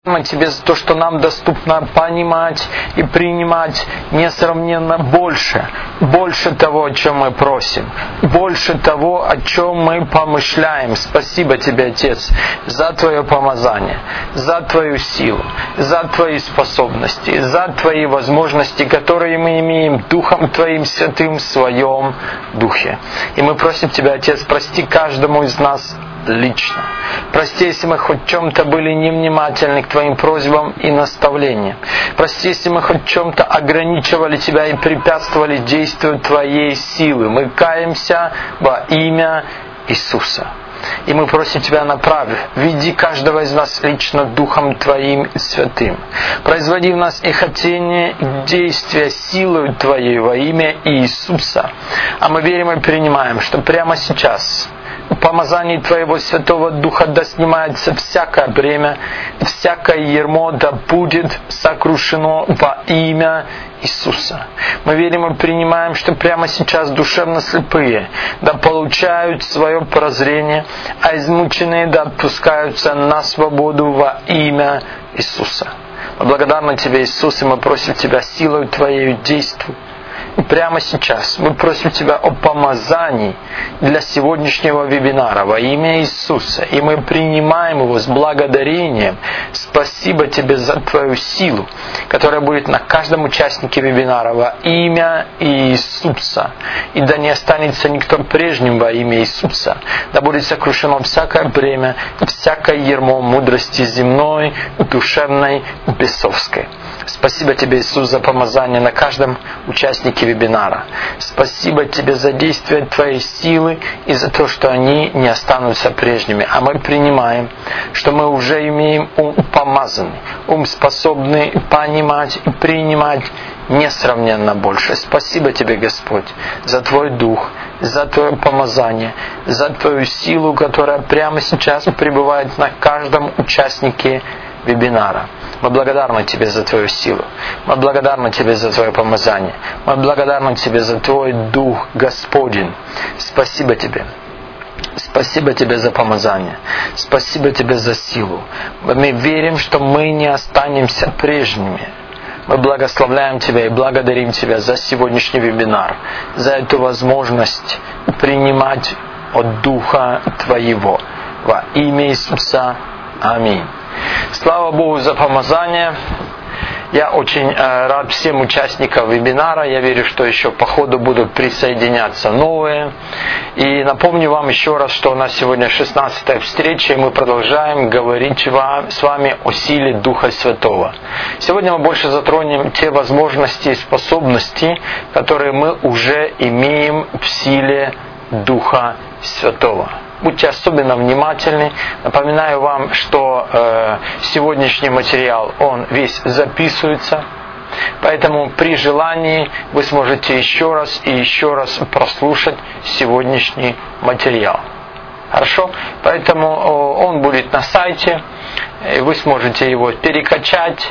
Тебе за то, что нам доступно понимать и принимать несравненно больше того, о чем мы просим, больше того, о чем мы помышляем. Спасибо Тебе, Отец, за Твое помазание, за Твою силу, за Твои способности, за Твои возможности, которые мы имеем Духом Твоим Святым в Своем Духе. И мы просим Тебя, Отец, прости каждому из нас лично. Прости, если мы хоть в чем-то были невнимательны к Твоим просьбам и наставлениям. Прости, если мы хоть в чем-то ограничивали Тебя и препятствовали действию Твоей силы. Мы каемся во имя Иисуса. И мы просим Тебя, направь, веди каждого из нас лично Духом Твоим Святым. Производи в нас и хотение, и действия силою Твоей во имя Иисуса. А мы верим и принимаем, что прямо сейчас в помазании Твоего Святого Духа да снимается всякое бремя, всякое ярмо да будет сокрушено во имя Иисуса. Мы верим и принимаем, что прямо сейчас душевно слепые да получают свое прозрение, а измученные да отпускаются на свободу во имя Иисуса. Мы благодарны Тебе, Иисус, и мы просим Тебя силой Твоей действуй. И прямо сейчас мы просим Тебя о помазании для сегодняшнего вебинара во имя Иисуса. И мы принимаем его с благодарением. Спасибо Тебе за Твою силу, которая будет на каждом участнике вебинара во имя Иисуса. И да не останется никто прежним во имя Иисуса. Да будет сокрушено всякое бремя, всякое ярмо мудрости земной, душевной, бесовской. Спасибо Тебе, Иисус, за помазание на каждом участнике вебинара. Спасибо Тебе за действие Твоей силы и за то, что они не останутся прежними. А мы принимаем, что мы уже имеем ум помазанный, ум способный понимать и принимать несравненно больше. Спасибо Тебе, Господь, за Твой Дух, за Твое помазание, за Твою силу, которая прямо сейчас пребывает на каждом участнике вебинара. Мы благодарны Тебе за Твою силу. Мы благодарны Тебе за Твое помазание. Мы благодарны Тебе за Твой Дух, Господень. Спасибо Тебе. Спасибо Тебе за помазание. Спасибо Тебе за силу. Мы верим, что мы не останемся прежними. Мы благословляем Тебя и благодарим Тебя за сегодняшний вебинар, за эту возможность принимать от Духа Твоего. Во имя Иисуса. Аминь. Слава Богу за помазание. Я очень рад всем участникам вебинара. Я верю, что еще по ходу будут присоединяться новые. И напомню вам еще раз, что у нас сегодня 16-я встреча, и мы продолжаем говорить с вами о силе Духа Святого. Сегодня мы больше затронем те возможности и способности, которые мы уже имеем в силе Духа Святого. Будьте особенно внимательны. Напоминаю вам, что сегодняшний материал, он весь записывается. Поэтому при желании вы сможете еще раз и еще раз прослушать сегодняшний материал. Хорошо? Поэтому он будет на сайте. Вы сможете его перекачать.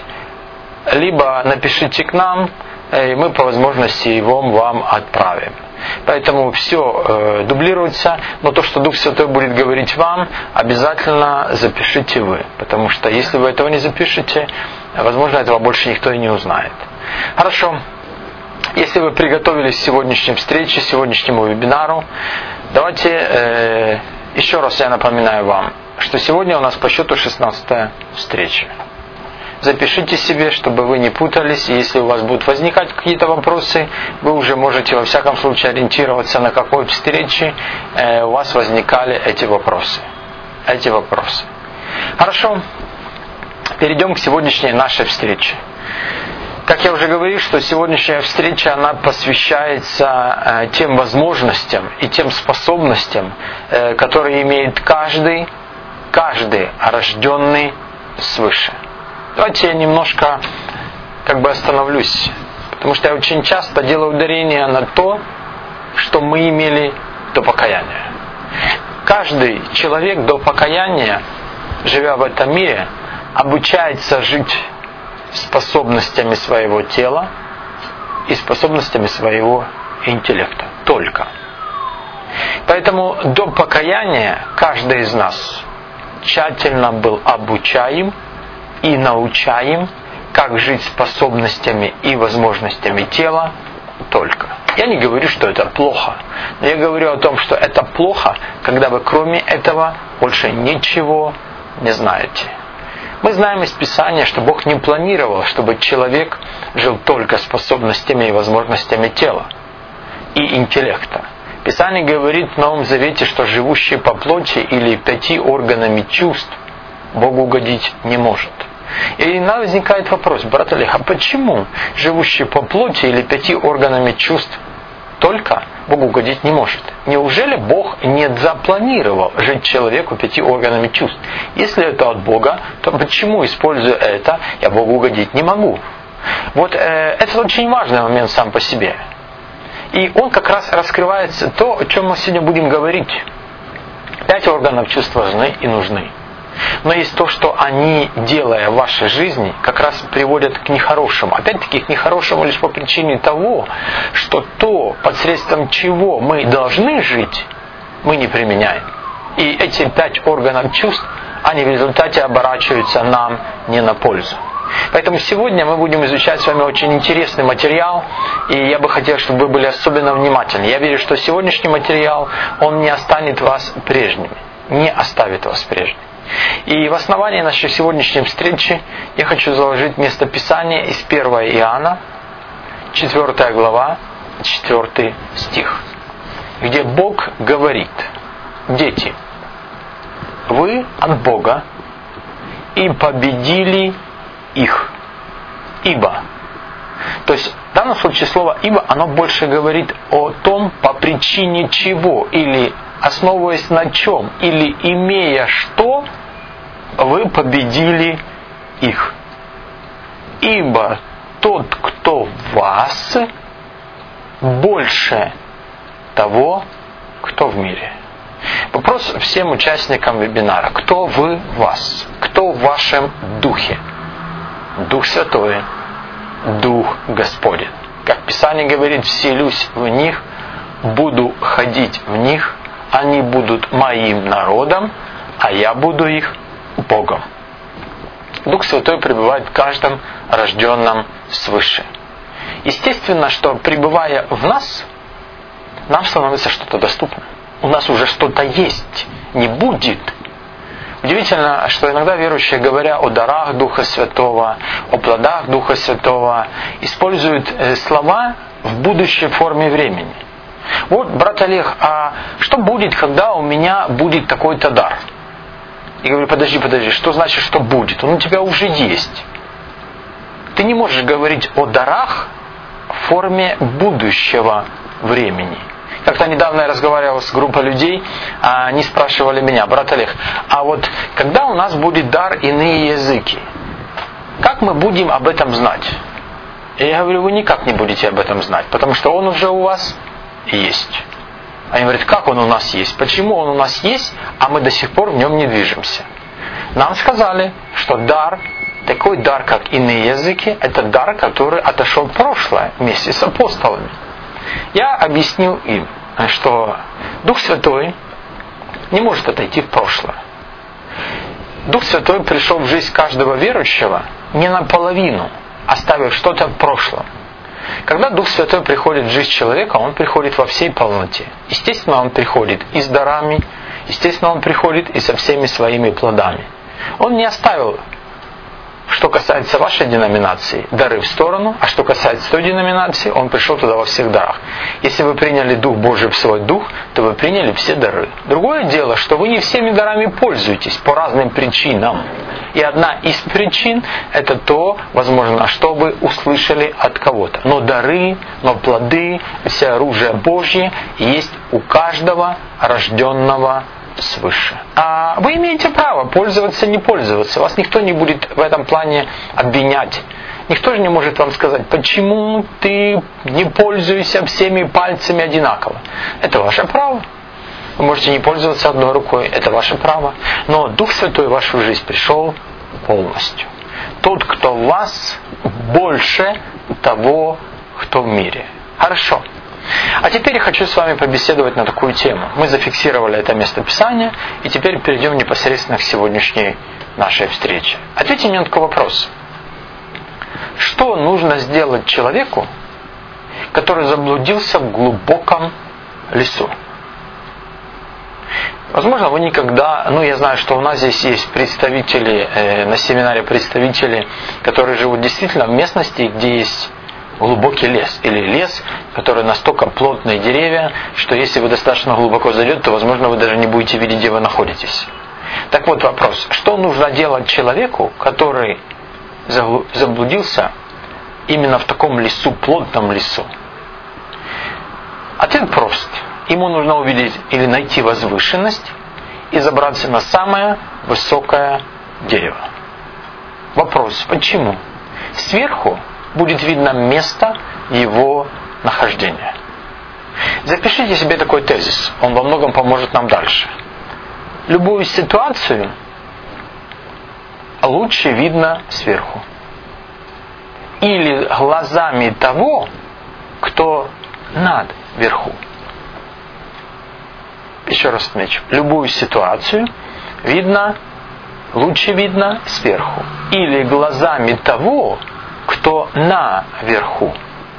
Либо напишите к нам, и мы по возможности его вам отправим. Поэтому все дублируется, но то, что Дух Святой будет говорить вам, обязательно запишите вы. Потому что если вы этого не запишете, возможно, этого больше никто и не узнает. Хорошо. Если вы приготовились к сегодняшней встрече, сегодняшнему вебинару, давайте еще раз я напоминаю вам, что сегодня у нас по счету 16-я встреча. Запишите себе, чтобы вы не путались, и если у вас будут возникать какие-то вопросы, вы уже можете во всяком случае ориентироваться, на какой встрече у вас возникали эти вопросы. Хорошо, перейдем к сегодняшней нашей встрече. Как я уже говорил, что сегодняшняя встреча, она посвящается тем возможностям и тем способностям, которые имеет каждый рожденный свыше. Давайте я немножко остановлюсь, потому что я очень часто делаю ударение на то, что мы имели до покаяния. Каждый человек до покаяния, живя в этом мире, обучается жить способностями своего тела и способностями своего интеллекта. Только. Поэтому до покаяния каждый из нас тщательно был обучаем и научаем, как жить способностями и возможностями тела только. Я не говорю, что это плохо, но я говорю о том, что это плохо, когда вы кроме этого больше ничего не знаете. Мы знаем из Писания, что Бог не планировал, чтобы человек жил только способностями и возможностями тела и интеллекта. Писание говорит в Новом Завете, что живущий по плоти или 5 органами чувств Богу угодить не может. И возникает вопрос, брат Олег, а почему живущий по плоти или 5 органами чувств только Богу угодить не может? Неужели Бог не запланировал жить человеку 5 органами чувств? Если это от Бога, то почему, используя это, я Богу угодить не могу? Вот это очень важный момент сам по себе. И он как раз раскрывается то, о чем мы сегодня будем говорить. 5 органов чувств важны и нужны. Но есть то, что они, делая в вашей жизни, как раз приводят к нехорошему. Опять-таки к нехорошему лишь по причине того, что то, посредством чего мы должны жить, мы не применяем. И эти 5 органов чувств, они в результате оборачиваются нам не на пользу. Поэтому сегодня мы будем изучать с вами очень интересный материал, и я бы хотел, чтобы вы были особенно внимательны. Я верю, что сегодняшний материал, он не оставит вас прежними, не оставит вас прежними. И в основании нашей сегодняшней встречи я хочу заложить местописание из 1 Иоанна, 4 глава, 4 стих, где Бог говорит: «Дети, вы от Бога и победили их, ибо». То есть в данном случае слово «ибо» оно больше говорит о том, по причине чего, или основываясь на чем, или имея что, вы победили их. Ибо тот, кто в вас, больше того, кто в мире. Вопрос всем участникам вебинара. Кто вы в вас? Кто в вашем духе? Дух Святой, Дух Господень. Как Писание говорит, вселюсь в них, буду ходить в них, они будут моим народом, а я буду их Богом. Дух Святой пребывает в каждом рожденном свыше. Естественно, что пребывая в нас, нам становится что-то доступно. У нас уже что-то есть, не будет. Удивительно, что иногда верующие, говоря о дарах Духа Святого, о плодах Духа Святого, используют слова в будущей форме времени. Вот, брат Олег, а что будет, когда у меня будет такой-то дар? Я говорю, подожди, что значит, что будет? Он у тебя уже есть. Ты не можешь говорить о дарах в форме будущего времени. Как-то недавно я разговаривал с группой людей, они спрашивали меня: брат Олег, а вот когда у нас будет дар иные языки, как мы будем об этом знать? И я говорю, вы никак не будете об этом знать, потому что он уже у вас есть. Они говорят, как он у нас есть? Почему он у нас есть, а мы до сих пор в нем не движемся? Нам сказали, что дар, такой дар, как иные языки, это дар, который отошел в прошлое вместе с апостолами. Я объяснил им, что Дух Святой не может отойти в прошлое. Дух Святой пришел в жизнь каждого верующего не наполовину, оставив что-то в прошлом. Когда Дух Святой приходит в жизнь человека, Он приходит во всей полноте. Естественно, Он приходит и с дарами, естественно, Он приходит и со всеми своими плодами. Он не оставил, что касается вашей деноминации, дары в сторону, а что касается той деноминации, Он пришел туда во всех дарах. Если вы приняли Дух Божий в свой Дух, то вы приняли все дары. Другое дело, что вы не всеми дарами пользуетесь по разным причинам. И одна из причин – это то, возможно, что вы услышали от кого-то. Но дары, но плоды, все оружие Божье есть у каждого рожденного свыше. А вы имеете право пользоваться, не пользоваться. Вас никто не будет в этом плане обвинять. Никто же не может вам сказать, почему ты не пользуешься всеми пальцами одинаково. Это ваше право. Вы можете не пользоваться одной рукой, это ваше право. Но Дух Святой в вашу жизнь пришел полностью. Тот, кто в вас, больше того, кто в мире. Хорошо. А теперь я хочу с вами побеседовать на такую тему. Мы зафиксировали это местописание, и теперь перейдем непосредственно к сегодняшней нашей встречи. Ответьте мне на такой вопрос. Что нужно сделать человеку, который заблудился в глубоком лесу? Возможно, вы никогда, я знаю, что у нас здесь есть представители, на семинаре представители, которые живут действительно в местности, где есть глубокий лес, или лес, который настолько плотные деревья, что если вы достаточно глубоко зайдете, то, возможно, вы даже не будете видеть, где вы находитесь. Так вот вопрос, что нужно делать человеку, который заблудился именно в таком лесу, плотном лесу? Ответ прост. Ему нужно увидеть или найти возвышенность и забраться на самое высокое дерево. Вопрос, почему? Сверху будет видно место его нахождения. Запишите себе такой тезис, он во многом поможет нам дальше. Любую ситуацию лучше видно сверху. Или глазами того, кто наверху. Еще раз отмечу. Любую ситуацию лучше видно сверху. Или глазами того, кто наверху.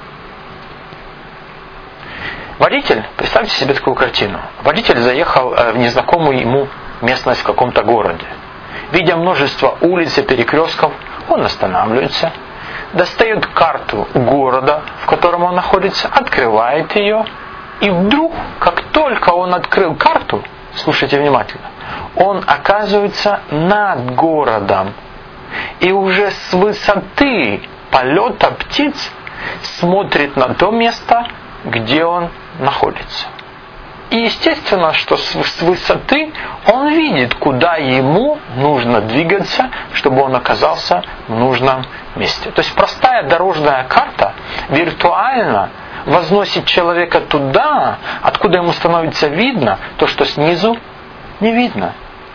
Водитель, представьте себе такую картину. Водитель заехал в незнакомую ему местность в каком-то городе. Видя множество улиц и перекрестков, он останавливается, достает карту города, в котором он находится, открывает ее, и вдруг, как только он открыл карту, слушайте внимательно, он оказывается над городом. И уже с высоты полета птиц смотрит на то место, где он находится. И естественно, что с высоты он видит, куда ему нужно двигаться, чтобы он оказался в нужном месте. То есть простая дорожная карта виртуально возносит человека туда, откуда ему становится видно то, что снизу не видно.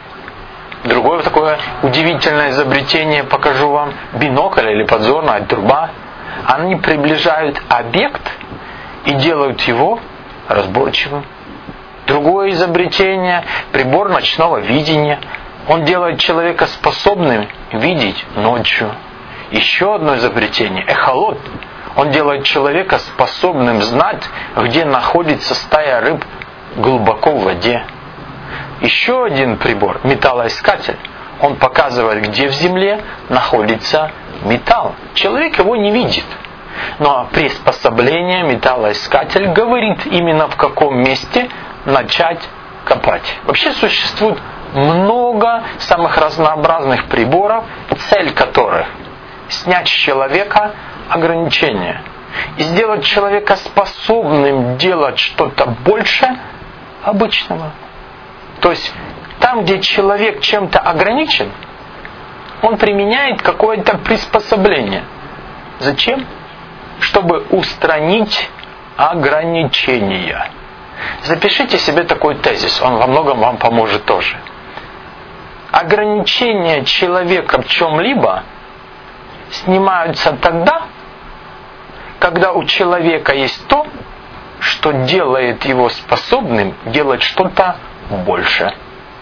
Другое такое удивительное изобретение, покажу вам, бинокль или подзорная труба. Они приближают объект и делают его разборчивым. Другое изобретение, прибор ночного видения. Он делает человека способным видеть ночью. Еще одно изобретение, эхолот. Он делает человека способным знать, где находится стая рыб глубоко в воде. Еще один прибор, металлоискатель. Он показывает, где в земле находится металл. Человек его не видит. Но приспособление металлоискатель говорит именно в каком месте начать копать. Вообще существует много самых разнообразных приборов, цель которых снять с человека ограничения и сделать человека способным делать что-то больше обычного. То есть там, где человек чем-то ограничен, он применяет какое-то приспособление. Зачем? Чтобы устранить ограничения. Запишите себе такой тезис, он во многом вам поможет тоже. Ограничения человека в чем-либо снимаются тогда, когда у человека есть то, что делает его способным делать что-то больше.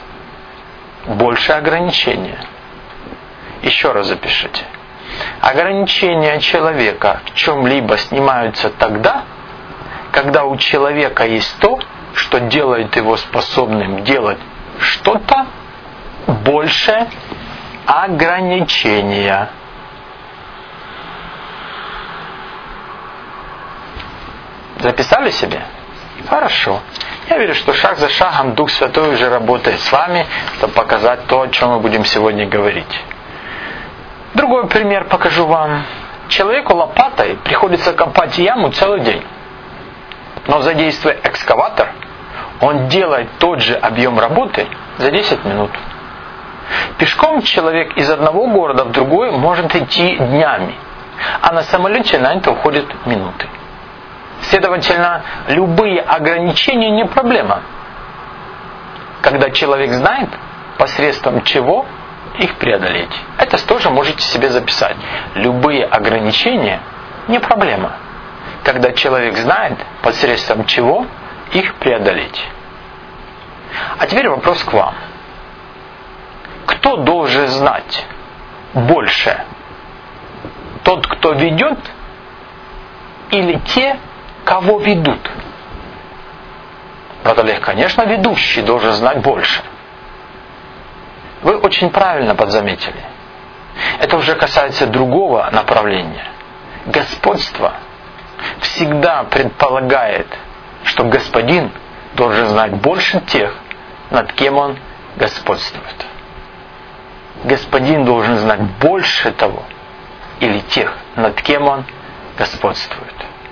Больше ограничения. Еще раз запишите. Ограничения человека в чем-либо снимаются тогда, когда у человека есть то, что делает его способным делать что-то больше ограничения. Записали себе? Хорошо. Я верю, что шаг за шагом Дух Святой уже работает с вами, чтобы показать то, о чем мы будем сегодня говорить. Другой пример покажу вам. Человеку лопатой приходится копать яму целый день. Но задействуя экскаватор, он делает тот же объем работы за 10 минут. Пешком человек из одного города в другой может идти днями, а на самолете на это уходят минуты. Следовательно, любые ограничения не проблема, когда человек знает, посредством чего их преодолеть. Это тоже можете себе записать. Любые ограничения не проблема, когда человек знает, посредством чего их преодолеть. А теперь вопрос к вам. кто должен знать больше? Тот, кто ведет, или те, кого ведут? Брат Олег, конечно, ведущий должен знать больше. Вы очень правильно подзаметили. Это уже касается другого направления. Господство всегда предполагает, что господин должен знать больше тех, над кем он господствует. Господин должен знать больше того, или тех, над кем он господствует.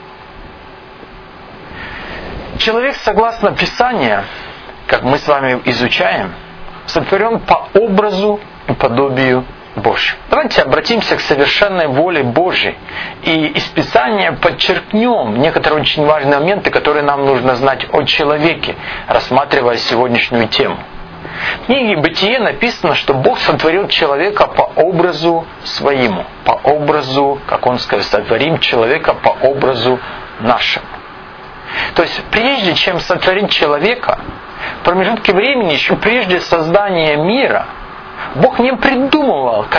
Человек, согласно Писанию, как мы с вами изучаем, сотворен по образу и подобию Божьему. Давайте обратимся к совершенной воле Божьей и из Писания подчеркнем некоторые очень важные моменты, которые нам нужно знать о человеке, рассматривая сегодняшнюю тему. В книге Бытие написано, что Бог сотворил человека по образу своему, по образу, как Он сказал, сотворим человека по образу нашему. То есть, прежде чем сотворить человека, в промежутке времени, еще прежде создания мира, Бог не придумывал, с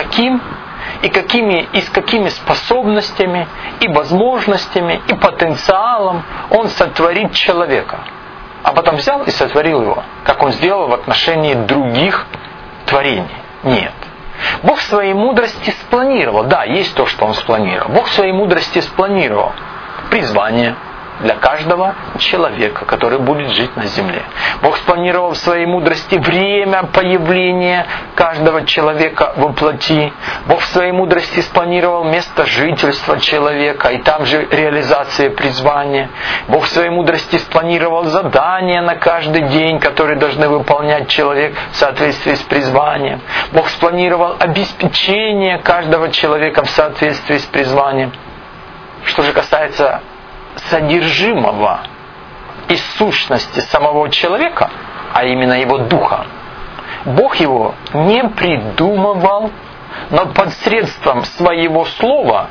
какими способностями, и возможностями, и потенциалом Он сотворит человека. А потом взял и сотворил его, как Он сделал в отношении других творений. Нет. Бог в своей мудрости спланировал. Да, есть то, что Он спланировал. Бог в своей мудрости спланировал призвание для каждого человека, который будет жить на земле. Бог спланировал в своей мудрости время появления каждого человека во плоти. Бог в своей мудрости спланировал место жительства человека и там же реализация призвания. Бог в своей мудрости спланировал задания на каждый день, которые должны выполнять человек в соответствии с призванием. Бог спланировал обеспечение каждого человека в соответствии с призванием. Что же касается содержимого и сущности самого человека, а именно его духа, Бог его не придумывал, но посредством своего слова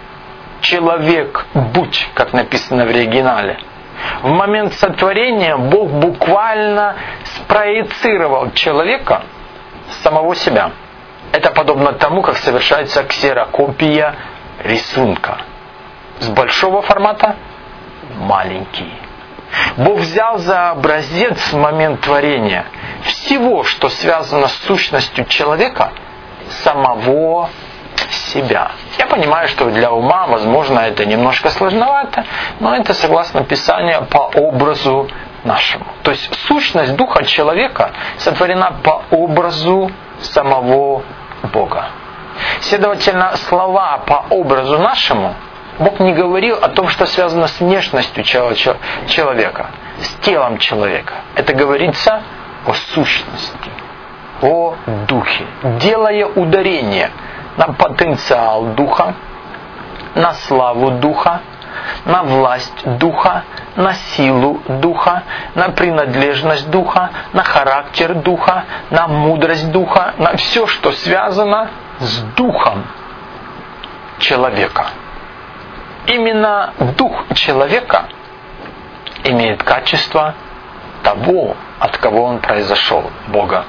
«человек, будь», как написано в оригинале, в момент сотворения Бог буквально спроецировал человека самого себя. Это подобно тому, как совершается ксерокопия рисунка. С большого формата маленький. Бог взял за образец в момент творения всего, что связано с сущностью человека, самого себя. Я понимаю, что для ума, возможно, это немножко сложновато, но это согласно Писанию по образу нашему. То есть сущность духа человека сотворена по образу самого Бога. Следовательно, слова по образу нашему Бог не говорил о том, что связано с внешностью человека, с телом человека. Это говорится о сущности, о духе, делая ударение на потенциал духа, на славу духа, на власть духа, на силу духа, на принадлежность духа, на характер духа, на мудрость духа, на все, что связано с духом человека. Именно дух человека имеет качество того, от кого он произошел, Бога.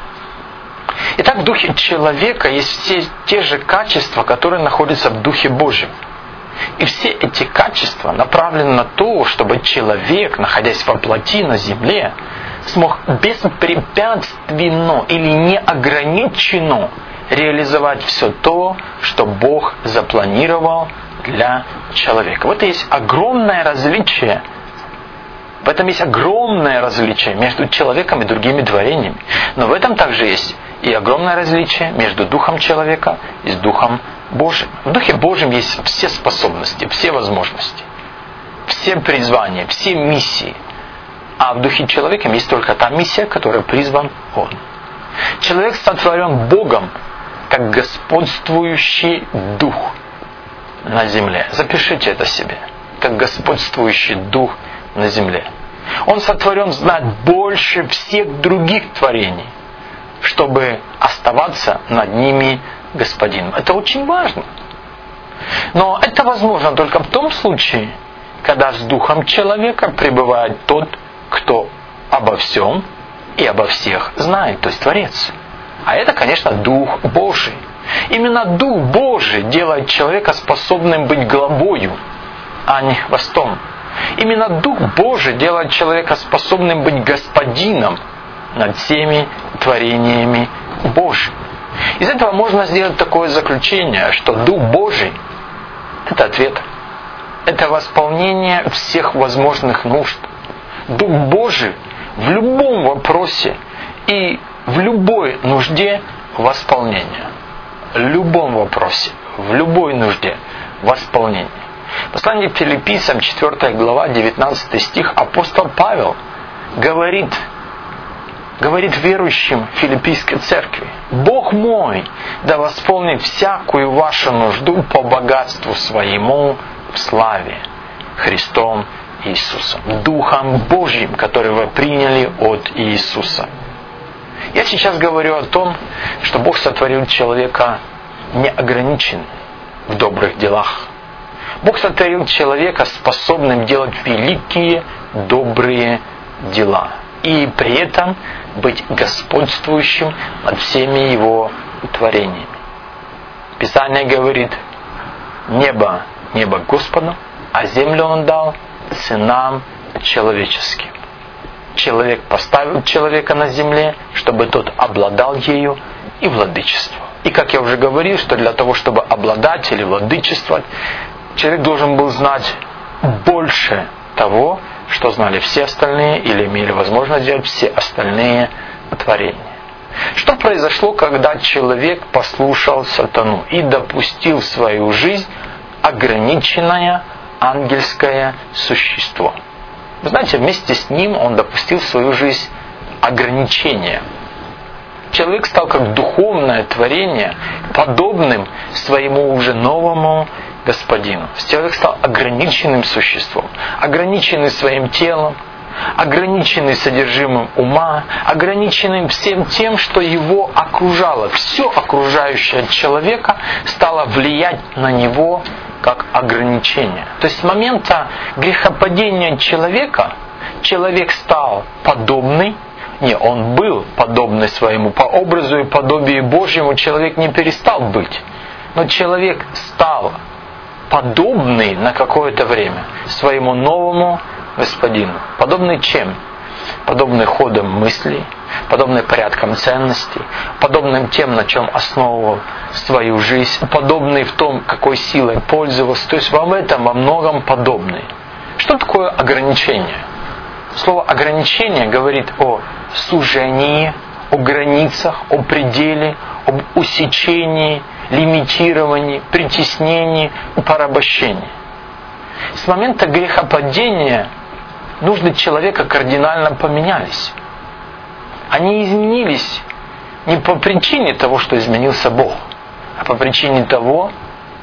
Итак, в духе человека есть все те же качества, которые находятся в Духе Божьем. И все эти качества направлены на то, чтобы человек, находясь во плоти на земле, смог беспрепятственно или неограниченно реализовать все то, что Бог запланировал для человека. Вот есть огромное различие. В этом есть огромное различие между человеком и другими творениями. Но в этом также есть и огромное различие между духом человека и с духом Божьим. В духе Божьем есть все способности, все возможности, все призвания, все миссии. А в духе человека есть только та миссия, которой призван он. Человек сотворен Богом как господствующий дух на земле. Запишите это себе. Как господствующий дух на земле. Он сотворен знать больше всех других творений, чтобы оставаться над ними господином. Это очень важно. Но это возможно только в том случае, когда с духом человека пребывает тот, кто обо всем и обо всех знает, то есть Творец. А это, конечно, Дух Божий. Именно Дух Божий делает человека способным быть главою, а не хвостом. Именно Дух Божий делает человека способным быть господином над всеми творениями Божьими. Из этого можно сделать такое заключение, что Дух Божий – это ответ. Это восполнение всех возможных нужд. Дух Божий в любом вопросе и в любой нужде восполнение. В любом вопросе, в любой нужде восполнение. Послание к Филиппийцам, 4 глава, 19 стих, апостол Павел говорит верующим Филиппийской церкви: «Бог мой да восполнит всякую вашу нужду по богатству своему в славе Христом Иисусом». Духом Божьим, который вы приняли от Иисуса. Я сейчас говорю о том, что Бог сотворил человека неограниченным в добрых делах. Бог сотворил человека способным делать великие добрые дела. И при этом быть господствующим над всеми его творениями. Писание говорит: небо Господу, а землю Он дал сынам человеческим. Человек поставил человека на земле, чтобы тот обладал ею и владычествовал. И как я уже говорил, что для того, чтобы обладать или владычествовать, человек должен был знать больше того, что знали все остальные или имели возможность делать все остальные творения. Что произошло, когда человек послушал сатану и допустил в свою жизнь ограниченное ангельское существо? Вы знаете, вместе с ним он допустил в свою жизнь ограничения. Человек стал как духовное творение, подобным своему уже новому господину. Человек стал ограниченным существом, ограниченный своим телом, ограниченный содержимым ума, ограниченным всем тем, что его окружало. Все окружающее человека стало влиять на него как ограничение. То есть с момента грехопадения человека человек стал подобный. Он был подобный своему, по образу и подобию Божьему человек не перестал быть. Но человек стал подобный на какое-то время своему новому господину. Подобный чем? Подобный ходом мыслей, подобный порядкам ценностей, подобным тем, на чем основывал свою жизнь, подобный в том, какой силой пользовался. То есть в этом во многом подобный. Что такое ограничение? Слово ограничение говорит о сужении, о границах, о пределе, об усечении, лимитировании, притеснении, порабощении. С момента грехопадения нужды человека кардинально поменялись. Они изменились не по причине того, что изменился Бог, а по причине того,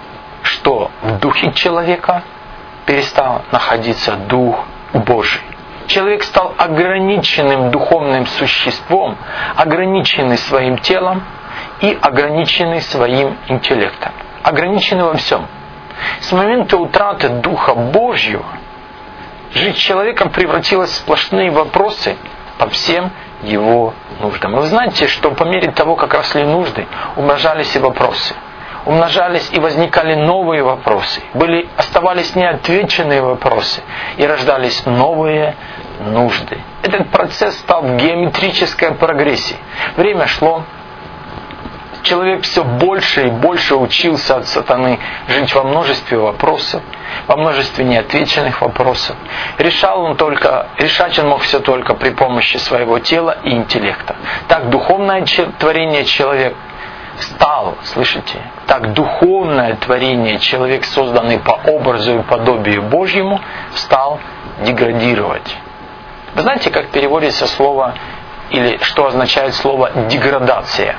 что в духе человека перестал находиться Дух Божий. Человек стал ограниченным духовным существом, ограниченный своим телом и ограниченный своим интеллектом. Ограниченный во всем. С момента утраты Духа Божьего жизнь человека превратилась в сплошные вопросы по всем его нуждам. Вы знаете, что по мере того, как росли нужды, умножались и вопросы. Умножались и возникали новые вопросы. Оставались неотвеченные вопросы. И рождались новые нужды. Этот процесс стал в геометрической прогрессии. Время шло. Человек все больше и больше учился от сатаны жить во множестве вопросов, во множестве неотвеченных вопросов. Решать он мог все только при помощи своего тела и интеллекта. Так духовное творение человек стал, слышите? Так духовное творение человек, созданный по образу и подобию Божьему, стал деградировать. Вы знаете, как переводится слово, или что означает слово деградация?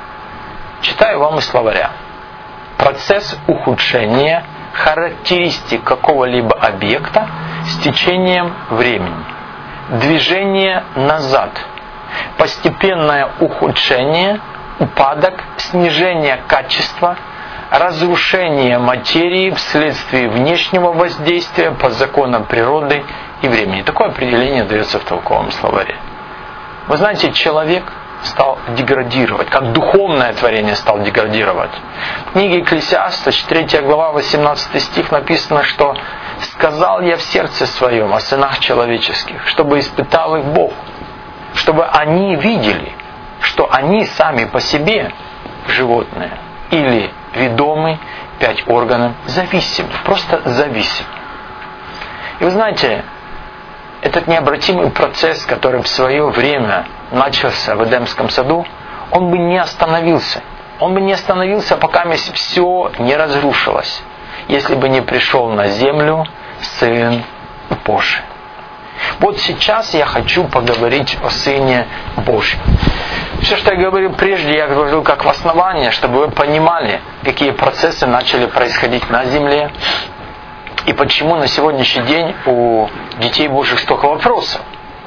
Читаю вам из словаря. Процесс ухудшения характеристик какого-либо объекта с течением времени. Движение назад. Постепенное ухудшение, упадок, снижение качества, разрушение материи вследствие внешнего воздействия по законам природы и времени. Такое определение дается в толковом словаре. Вы знаете, человек стал деградировать, как духовное творение стал деградировать. В книге Экклесиаста, 3 глава, 18 стих написано, что «сказал я в сердце своем о сынах человеческих, чтобы испытал их Бог, чтобы они видели, что они сами по себе животные или ведомы 5 органов зависимы, просто зависимы». И вы знаете, этот необратимый процесс, который в свое время начался в Эдемском саду, он бы не остановился. Он бы не остановился, пока все не разрушилось, если бы не пришел на землю Сын Божий. Вот сейчас я хочу поговорить о Сыне Божьем. Все, что я говорил прежде, я говорил как в основании, чтобы вы понимали, какие процессы начали происходить на земле, и почему на сегодняшний день у детей Божьих столько вопросов.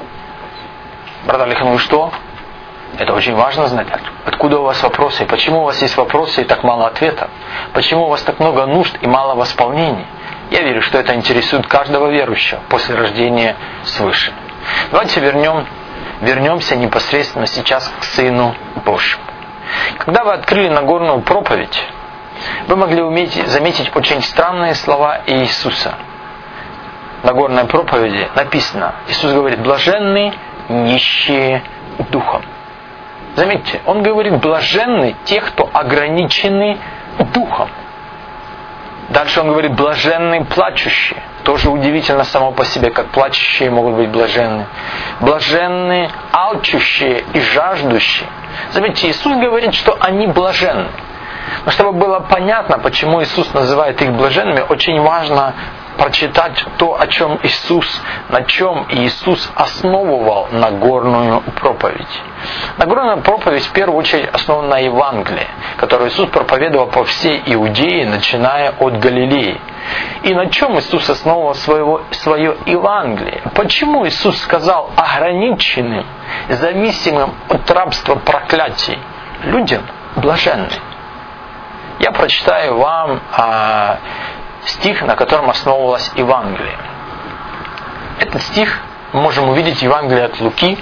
Брат Олег, ну и что? Это очень важно знать. Откуда у вас вопросы? И почему у вас есть вопросы и так мало ответов? Почему у вас так много нужд и мало восполнений? Я верю, что это интересует каждого верующего после рождения свыше. Давайте вернемся непосредственно сейчас к Сыну Божьему. Когда вы открыли Нагорную проповедь, вы могли заметить очень странные слова Иисуса. В Нагорной проповеди написано, Иисус говорит: блаженны нищие духом. Заметьте, Он говорит: блаженны те, кто ограничены духом. Дальше Он говорит: блаженны плачущие. Тоже удивительно само по себе, как плачущие могут быть блаженны. Блаженны алчущие и жаждущие. Заметьте, Иисус говорит, что они блаженны. Но чтобы было понятно, почему Иисус называет их блаженными, очень важно прочитать то, на чем Иисус основывал Нагорную проповедь. Нагорная проповедь в первую очередь основана на Евангелии, которое Иисус проповедовал по всей Иудее, начиная от Галилеи. И на чем Иисус основывал свое Евангелие? Почему Иисус сказал ограниченным, зависимым от рабства проклятий людям блаженны? Я прочитаю вам стих, на котором основывалось Евангелие. Этот стих мы можем увидеть в Евангелии от Луки,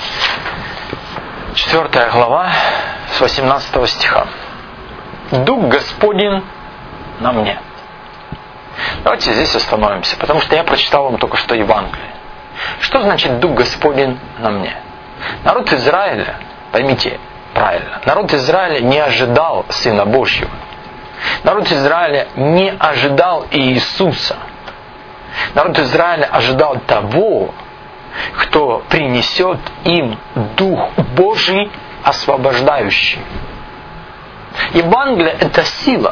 4 глава, с 18 стиха. «Дух Господень на мне». Давайте здесь остановимся, потому что я прочитал вам только что Евангелие. Что значит «Дух Господень на мне»? Народ Израиля, поймите правильно, народ Израиля не ожидал Сына Божьего. Народ Израиля не ожидал Иисуса. Народ Израиля ожидал того, кто принесет им Дух Божий освобождающий. Евангелие – это сила.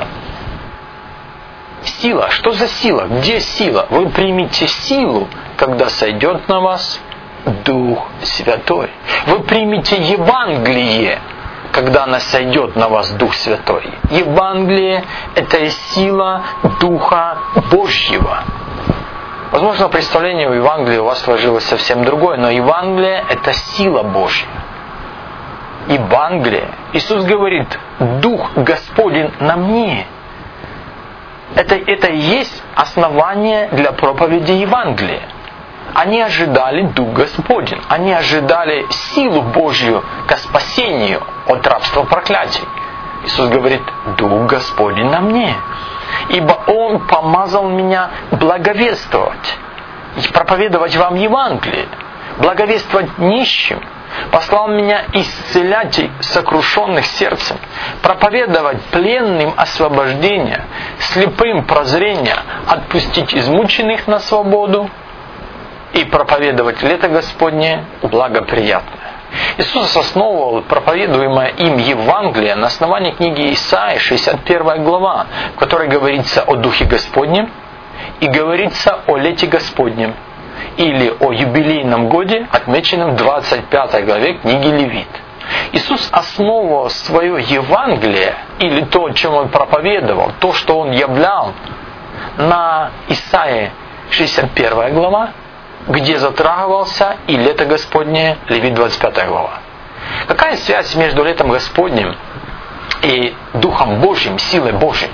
Сила. Что за сила? Где сила? Вы примете силу, когда сойдет на вас Дух Святой. Вы примете Евангелие, когда она сойдет на вас Дух Святой. Евангелие – это сила Духа Божьего. Возможно, представление о Евангелии у вас сложилось совсем другое, но Евангелие – это сила Божья. Евангелие. Иисус говорит: Дух Господень на мне. Это и есть основание для проповеди Евангелия. Они ожидали Дух Господень. Они ожидали силу Божью к спасению от рабства проклятий. Иисус говорит: Дух Господень на мне. Ибо Он помазал меня благовествовать, проповедовать вам Евангелие, благовествовать нищим, послал меня исцелять сокрушенных сердцем, проповедовать пленным освобождение, слепым прозрение, отпустить измученных на свободу и проповедовать лето Господне благоприятное. Иисус основывал проповедуемое им Евангелие на основании книги Исаии, 61 глава, в которой говорится о Духе Господнем и говорится о лете Господнем, или о юбилейном годе, отмеченном в 25 главе книги Левит. Иисус основывал свое Евангелие, или то, о чем Он проповедовал, то, что Он являл, на Исаии 61 глава, где затрагивался и лето Господне, Левит 25 глава. Какая связь между летом Господним и Духом Божьим, силой Божьей?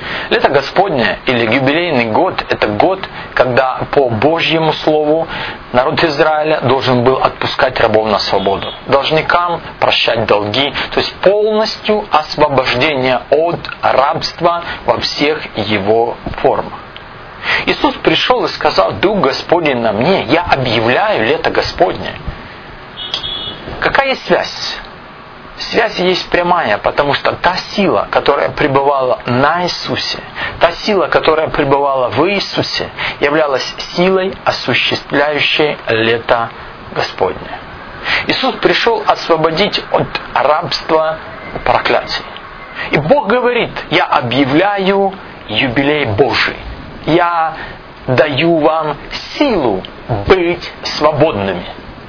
Лето Господне или юбилейный год – это год, когда по Божьему Слову народ Израиля должен был отпускать рабов на свободу. Должникам прощать долги, то есть полностью освобождение от рабства во всех его формах. Иисус пришел и сказал: «Дух Господень на мне, я объявляю лето Господне». Какая есть связь? Связь есть прямая, потому что та сила, которая пребывала на Иисусе, та сила, которая пребывала в Иисусе, являлась силой, осуществляющей лето Господне. Иисус пришел освободить от рабства проклятий. И Бог говорит: «Я объявляю юбилей Божий. Я даю вам силу быть свободными».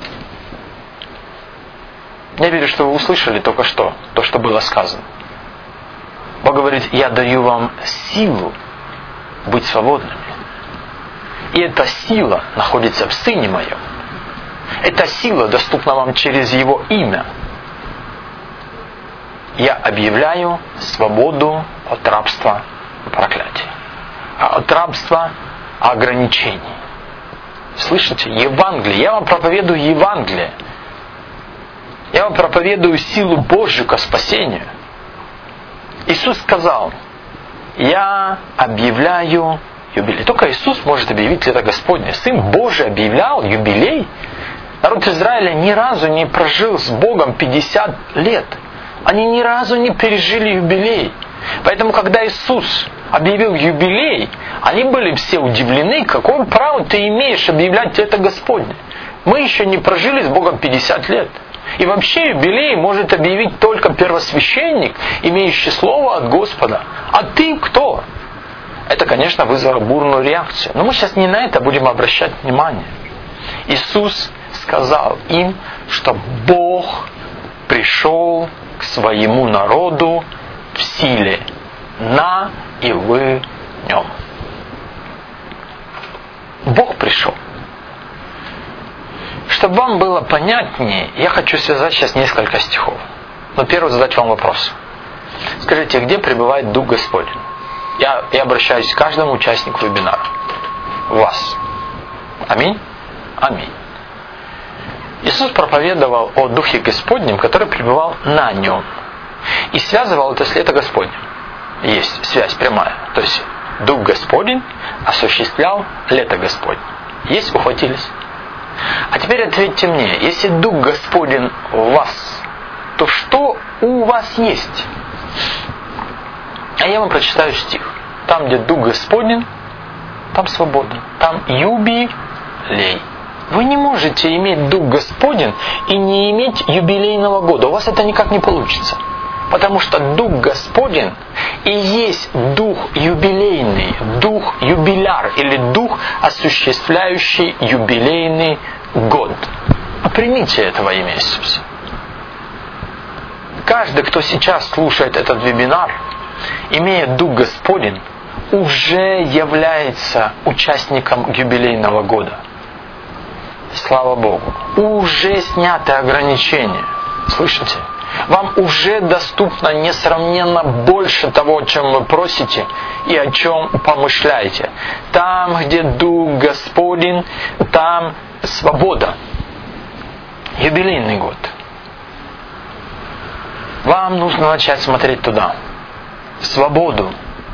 Я верю, что вы услышали только что то, что было сказано. Бог говорит: «Я даю вам силу быть свободными». И эта сила находится в Сыне Моем. Эта сила доступна вам через Его имя. Я объявляю свободу от рабства проклятия. От рабства ограничений. Слышите? Евангелие. Я вам проповедую Евангелие. Я вам проповедую силу Божью ко спасению. Иисус сказал: «Я объявляю юбилей». Только Иисус может объявить лето Господне. Сын Божий объявлял юбилей. Народ Израиля ни разу не прожил с Богом 50 лет. Они ни разу не пережили юбилей. Поэтому, когда Иисус объявил юбилей, они были все удивлены: какое право ты имеешь объявлять лето Господне? Мы еще не прожили с Богом 50 лет. И вообще юбилей может объявить только первосвященник, имеющий слово от Господа. А ты кто? Это, конечно, вызвало бурную реакцию. Но мы сейчас не на это будем обращать внимание. Иисус сказал им, что Бог пришел к своему народу в силе, на и в нем. Бог пришел. Чтобы вам было понятнее, я хочу связать сейчас несколько стихов. Но первый задать вам вопрос. Скажите, где пребывает Дух Господень? Я обращаюсь к каждому участнику вебинара. Вас. Аминь? Аминь. Иисус проповедовал о Духе Господнем, который пребывал на нем. И связывал это с лето Господнем. Есть связь прямая. То есть Дух Господень осуществлял лето Господне. Есть? Ухватились? А теперь ответьте мне, если Дух Господень в вас, то что у вас есть? А я вам прочитаю стих. Там, где Дух Господень, там свобода. Там юбилей. Вы не можете иметь Дух Господень и не иметь юбилейного года. У вас это никак не получится. Потому что Дух Господень и есть Дух юбилейный, Дух юбиляр или Дух, осуществляющий юбилейный год. Примите это во имя Иисуса. Каждый, кто сейчас слушает этот вебинар, имея Дух Господень, уже является участником юбилейного года. Слава Богу. Уже сняты ограничения. Слышите? Вам уже доступно несравненно больше того, о чем вы просите и о чем помышляете. Там, где Дух Господень, там свобода. Юбилейный год. Вам нужно начать смотреть туда. В свободу.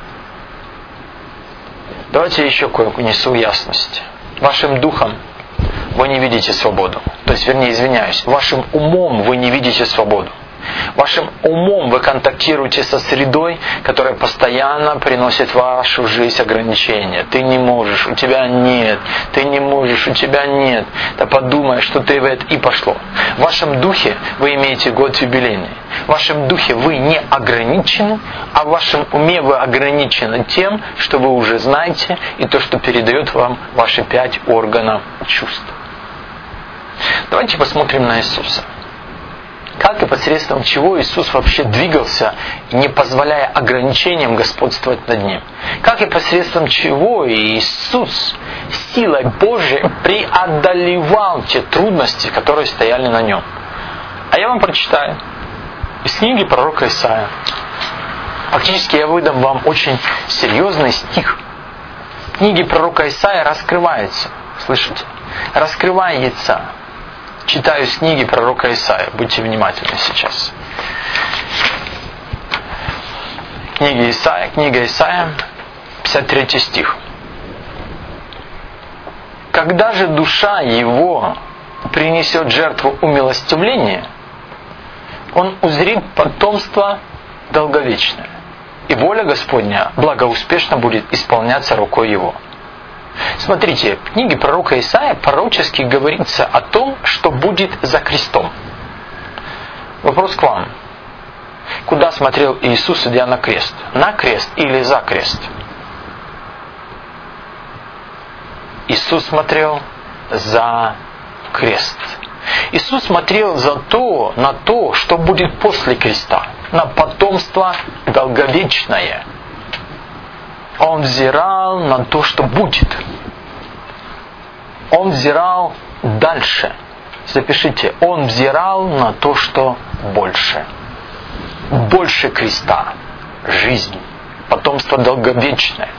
Давайте еще кое-какую несу ясность. Вашим духом вы не видите свободу. То есть, вернее, извиняюсь, вашим умом вы не видите свободу. Вашим умом вы контактируете со средой, которая постоянно приносит в вашу жизнь ограничения. Ты не можешь, у тебя нет. Ты не можешь, у тебя нет. Да подумай, что ты в это и пошло. В вашем духе вы имеете год юбилейный. В вашем духе вы не ограничены, а в вашем уме вы ограничены тем, что вы уже знаете, и то, что передает вам ваши 5 органов чувств. Давайте посмотрим на Иисуса. Как и посредством чего Иисус вообще двигался, не позволяя ограничениям господствовать над Ним. Как и посредством чего Иисус силой Божией преодолевал те трудности, которые стояли на Нем. А я вам прочитаю из книги пророка Исаия. Фактически я выдам вам очень серьезный стих. В книге пророка Исаия раскрывается. Слышите? Раскрывается. Читаю с книги пророка Исаия. Будьте внимательны сейчас. Книга Исаия, 53 стих. Когда же душа его принесет жертву умилостивления, он узрит потомство долговечное, и воля Господня благоуспешно будет исполняться рукой его. Смотрите, в книге пророка Исаия пророчески говорится о том, что будет за крестом. Вопрос к вам. Куда смотрел Иисус, идя на крест? На крест или за крест? Иисус смотрел за крест. Иисус смотрел на то, что будет после креста, на потомство долговечное. Он взирал на то, что будет. Он взирал дальше. Запишите, он взирал на то, что больше. Больше креста. Жизнь. Потомство долговечное.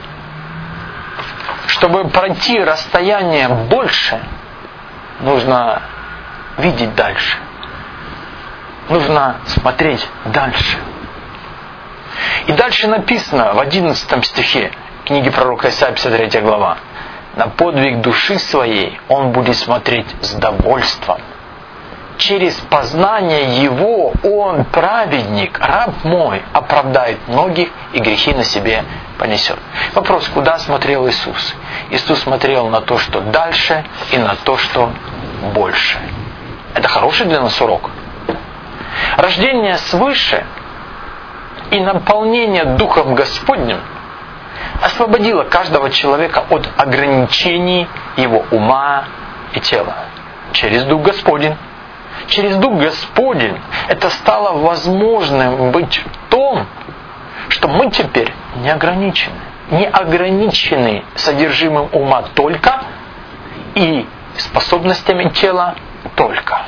Чтобы пройти расстояние больше, нужно видеть дальше. Нужно смотреть дальше. И дальше написано в 11 стихе книги пророка Исаия, 53 глава. На подвиг души своей он будет смотреть с довольством. Через познание его он, праведник, раб мой, оправдает многих и грехи на себе понесет. Вопрос, куда смотрел Иисус? Иисус смотрел на то, что дальше, и на то, что больше. Это хороший для нас урок. Рождение свыше и наполнение Духом Господним освободило каждого человека от ограничений его ума и тела. Через Дух Господень. Через Дух Господень это стало возможным быть в том, что мы теперь не ограничены. Не ограничены содержимым ума только и способностями тела только.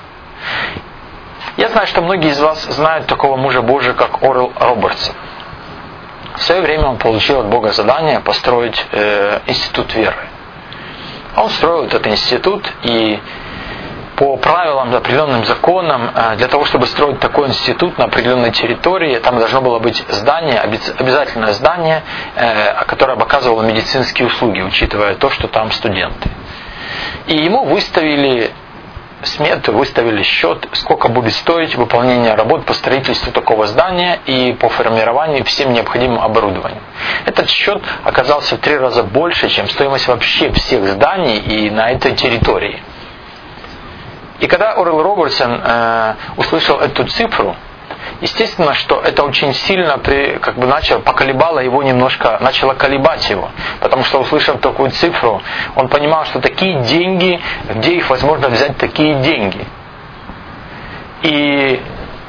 Я знаю, что многие из вас знают такого мужа Божия, как Орел Робертсон. В свое время он получил от Бога задание построить институт веры. Он строил этот институт, и по правилам, определенным законам, для того, чтобы строить такой институт на определенной территории, там должно было быть здание, обязательное здание, которое бы оказывало медицинские услуги, учитывая то, что там студенты. И ему выставили смету, выставили счет, сколько будет стоить выполнение работ по строительству такого здания и по формированию всем необходимым оборудованием. Этот счет оказался в 3 раза больше, чем стоимость вообще всех зданий и на этой территории. И когда Орел Робертсон услышал эту цифру, естественно, что это очень сильно поколебало его немножко, начало колебать его. Потому что, услышав такую цифру, он понимал, что такие деньги, где их возможно взять такие деньги. И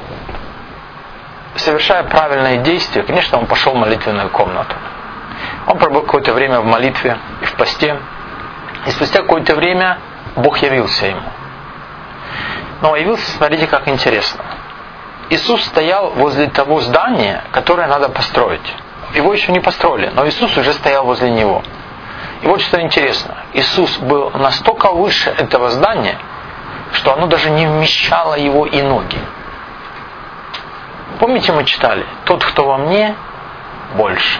совершая правильные действия, конечно, он пошел в молитвенную комнату. Он пробыл какое-то время в молитве и в посте. И спустя какое-то время Бог явился ему. Но явился, смотрите, как интересно. Иисус стоял возле того здания, которое надо построить. Его еще не построили, но Иисус уже стоял возле него. И вот что интересно. Иисус был настолько выше этого здания, что оно даже не вмещало его и ноги. Помните, мы читали? Тот, кто во мне, больше.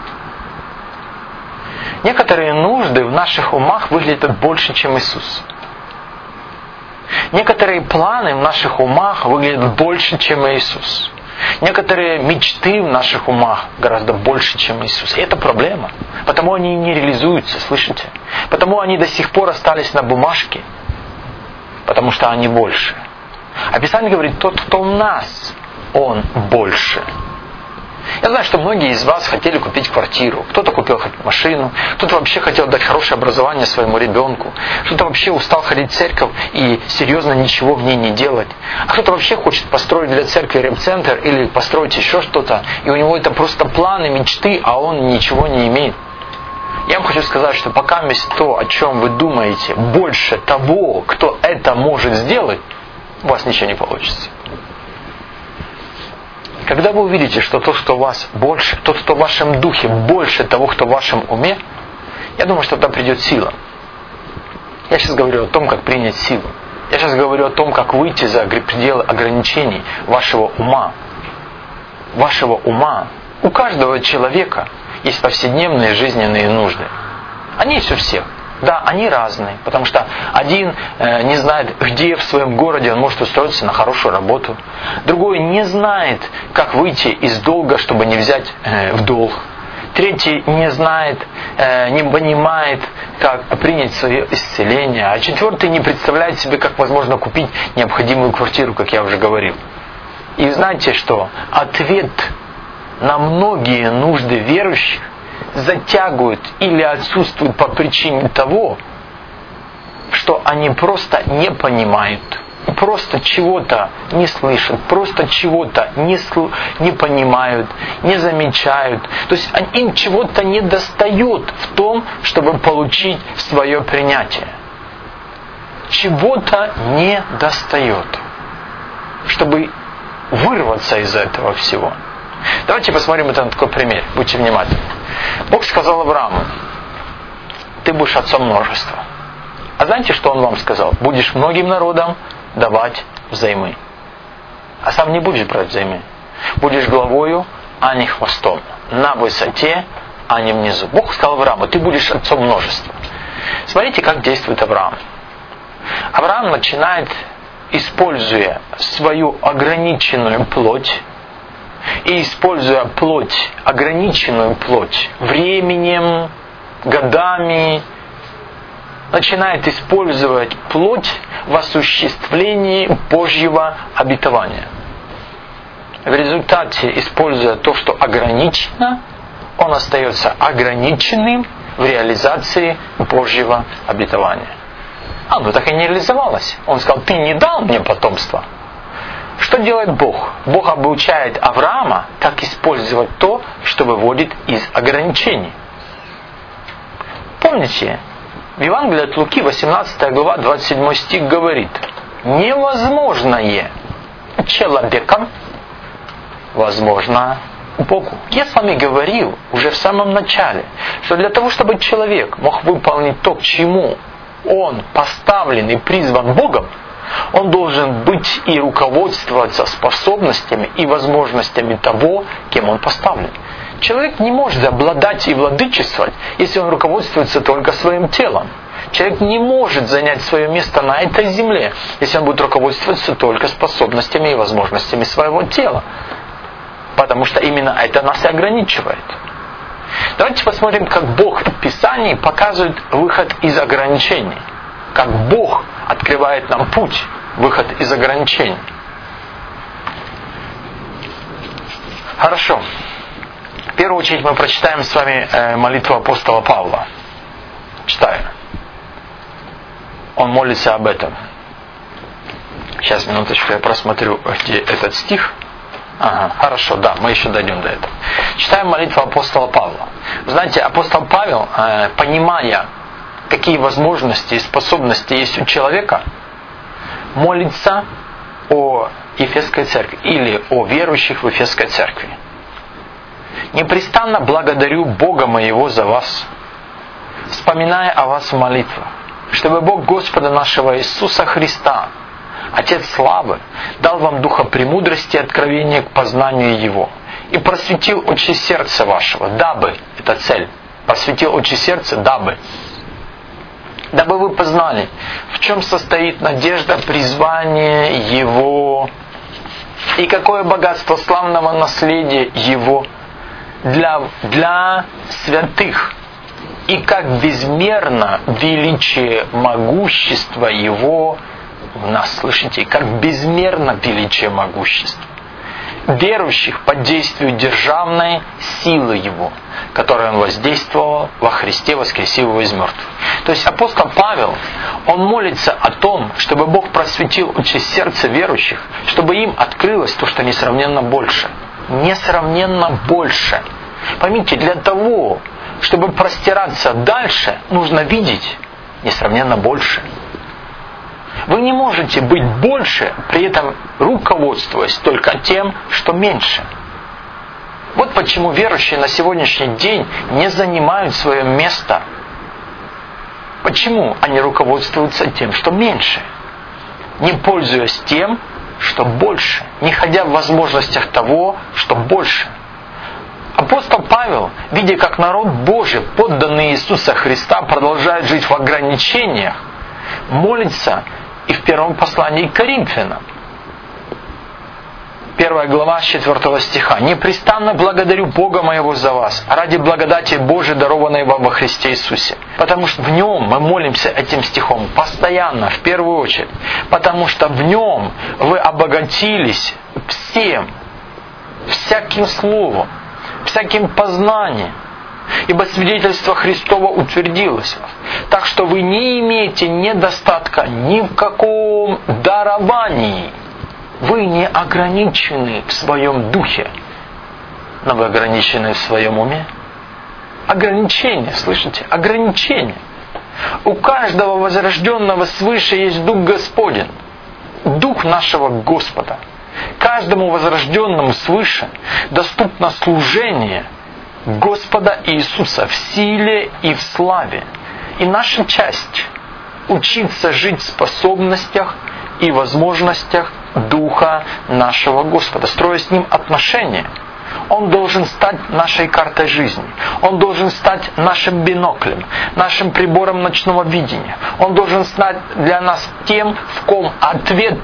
Некоторые нужды в наших умах выглядят больше, чем Иисус. Некоторые планы в наших умах выглядят больше, чем Иисус. Некоторые мечты в наших умах гораздо больше, чем Иисус. И это проблема. Потому они не реализуются, слышите? Потому они до сих пор остались на бумажке. Потому что они больше. А Писание говорит, тот, кто в нас, он больше. Я знаю, что многие из вас хотели купить квартиру. Кто-то купил машину, кто-то вообще хотел дать хорошее образование своему ребенку, кто-то вообще устал ходить в церковь и серьезно ничего в ней не делать. А кто-то вообще хочет построить для церкви реп-центр или построить еще что-то, и у него это просто планы, мечты, а он ничего не имеет. Я вам хочу сказать, что пока то, о чем вы думаете, больше того, кто это может сделать, у вас ничего не получится. Когда вы увидите, что тот, кто у вас больше, тот, кто в вашем духе больше того, кто в вашем уме, я думаю, что тогда придет сила. Я сейчас говорю о том, как принять силу. Я сейчас говорю о том, как выйти за пределы ограничений вашего ума. Вашего ума. У каждого человека есть повседневные жизненные нужды. Они есть у всех. Да, они разные, потому что один не знает, где в своем городе он может устроиться на хорошую работу. Другой не знает, как выйти из долга, чтобы не взять в долг. Третий не знает, не понимает, как принять свое исцеление. А четвертый не представляет себе, как возможно купить необходимую квартиру, как я уже говорил. И знаете что? Ответ на многие нужды верующих затягивают или отсутствуют по причине того, что они просто не понимают, просто чего-то не слышат, просто чего-то не понимают, не замечают. То есть им чего-то не достает в том, чтобы получить свое принятие. Чего-то не достает, чтобы вырваться из этого всего. Давайте посмотрим это на такой пример. Будьте внимательны. Бог сказал Аврааму: ты будешь отцом множества. А знаете, что Он вам сказал? Будешь многим народам давать взаймы. А сам не будешь брать взаймы. Будешь главою, а не хвостом. На высоте, а не внизу. Бог сказал Аврааму: ты будешь отцом множества. Смотрите, как действует Авраам. Авраам начинает, используя свою ограниченную плоть, и используя плоть, ограниченную плоть, временем, годами, начинает использовать плоть в осуществлении Божьего обетования. В результате, используя то, что ограничено, он остается ограниченным в реализации Божьего обетования. Оно так и не реализовалось. Он сказал: ты не дал мне потомства. Что делает Бог? Бог обучает Авраама, как использовать то, что выводит из ограничений. Помните, в Евангелии от Луки, 18 глава, 27 стих говорит: невозможное человеком возможно Богу. Я с вами говорил уже в самом начале, что для того, чтобы человек мог выполнить то, к чему он поставлен и призван Богом, он должен быть и руководствоваться способностями и возможностями того, кем он поставлен. Человек не может обладать и владычествовать, если он руководствуется только своим телом. Человек не может занять свое место на этой земле, если он будет руководствоваться только способностями и возможностями своего тела. Потому что именно это нас и ограничивает. Давайте посмотрим, как Бог в Писании показывает выход из ограничений. Как Бог открывает нам путь, выход из ограничений. Хорошо. В первую очередь мы прочитаем с вами молитву апостола Павла. Читаем. Он молится об этом. Сейчас, минуточку, я просмотрю, где этот стих. Ага, хорошо, да, мы еще дойдем до этого. Читаем молитву апостола Павла. Вы знаете, апостол Павел, понимая, какие возможности и способности есть у человека, молится о Ефесской церкви или о верующих в Ефесской церкви. Непрестанно благодарю Бога моего за вас, вспоминая о вас в молитвах, чтобы Бог Господа нашего Иисуса Христа, Отец славы, дал вам духа премудрости и откровения к познанию Его, и просветил очи сердца вашего, дабы, это цель, просветил очи сердца, дабы вы познали, в чем состоит надежда призвания Его, и какое богатство славного наследия Его для святых, и как безмерно величие могущества Его в нас. Слышите, как безмерно величие могущества верующих под действием державной силы Его, которой Он воздействовал во Христе, воскресив Его из мертвых. То есть апостол Павел, он молится о том, чтобы Бог просветил очи сердца верующих, чтобы им открылось то, что несравненно больше. Несравненно больше. Поймите, для того, чтобы простираться дальше, нужно видеть несравненно больше. Вы не можете быть больше, при этом руководствуясь только тем, что меньше. Вот почему верующие на сегодняшний день не занимают свое место. Почему они руководствуются тем, что меньше, не пользуясь тем, что больше, не ходя в возможностях того, что больше. Апостол Павел, видя, как народ Божий, подданный Иисуса Христа, продолжает жить в ограничениях, молится и в первом послании к Коринфянам. 1 глава 4 стиха. «Непрестанно благодарю Бога моего за вас, ради благодати Божией, дарованной вам во Христе Иисусе». Потому что в Нем мы молимся этим стихом постоянно, в первую очередь. Потому что в Нем вы обогатились всем, всяким словом, всяким познанием, ибо свидетельство Христово утвердилось в вас. Так что вы не имеете недостатка ни в каком даровании. Вы не ограничены в своем духе, но вы ограничены в своем уме. Ограничение, слышите? Ограничение. У каждого возрожденного свыше есть Дух Господень, Дух нашего Господа. Каждому возрожденному свыше доступно служение Господа Иисуса в силе и в славе. И наша часть – учиться жить в способностях и возможностях Духа нашего Господа, строя с Ним отношения. Он должен стать нашей картой жизни. Он должен стать нашим биноклем, нашим прибором ночного видения. Он должен стать для нас тем, в ком ответ.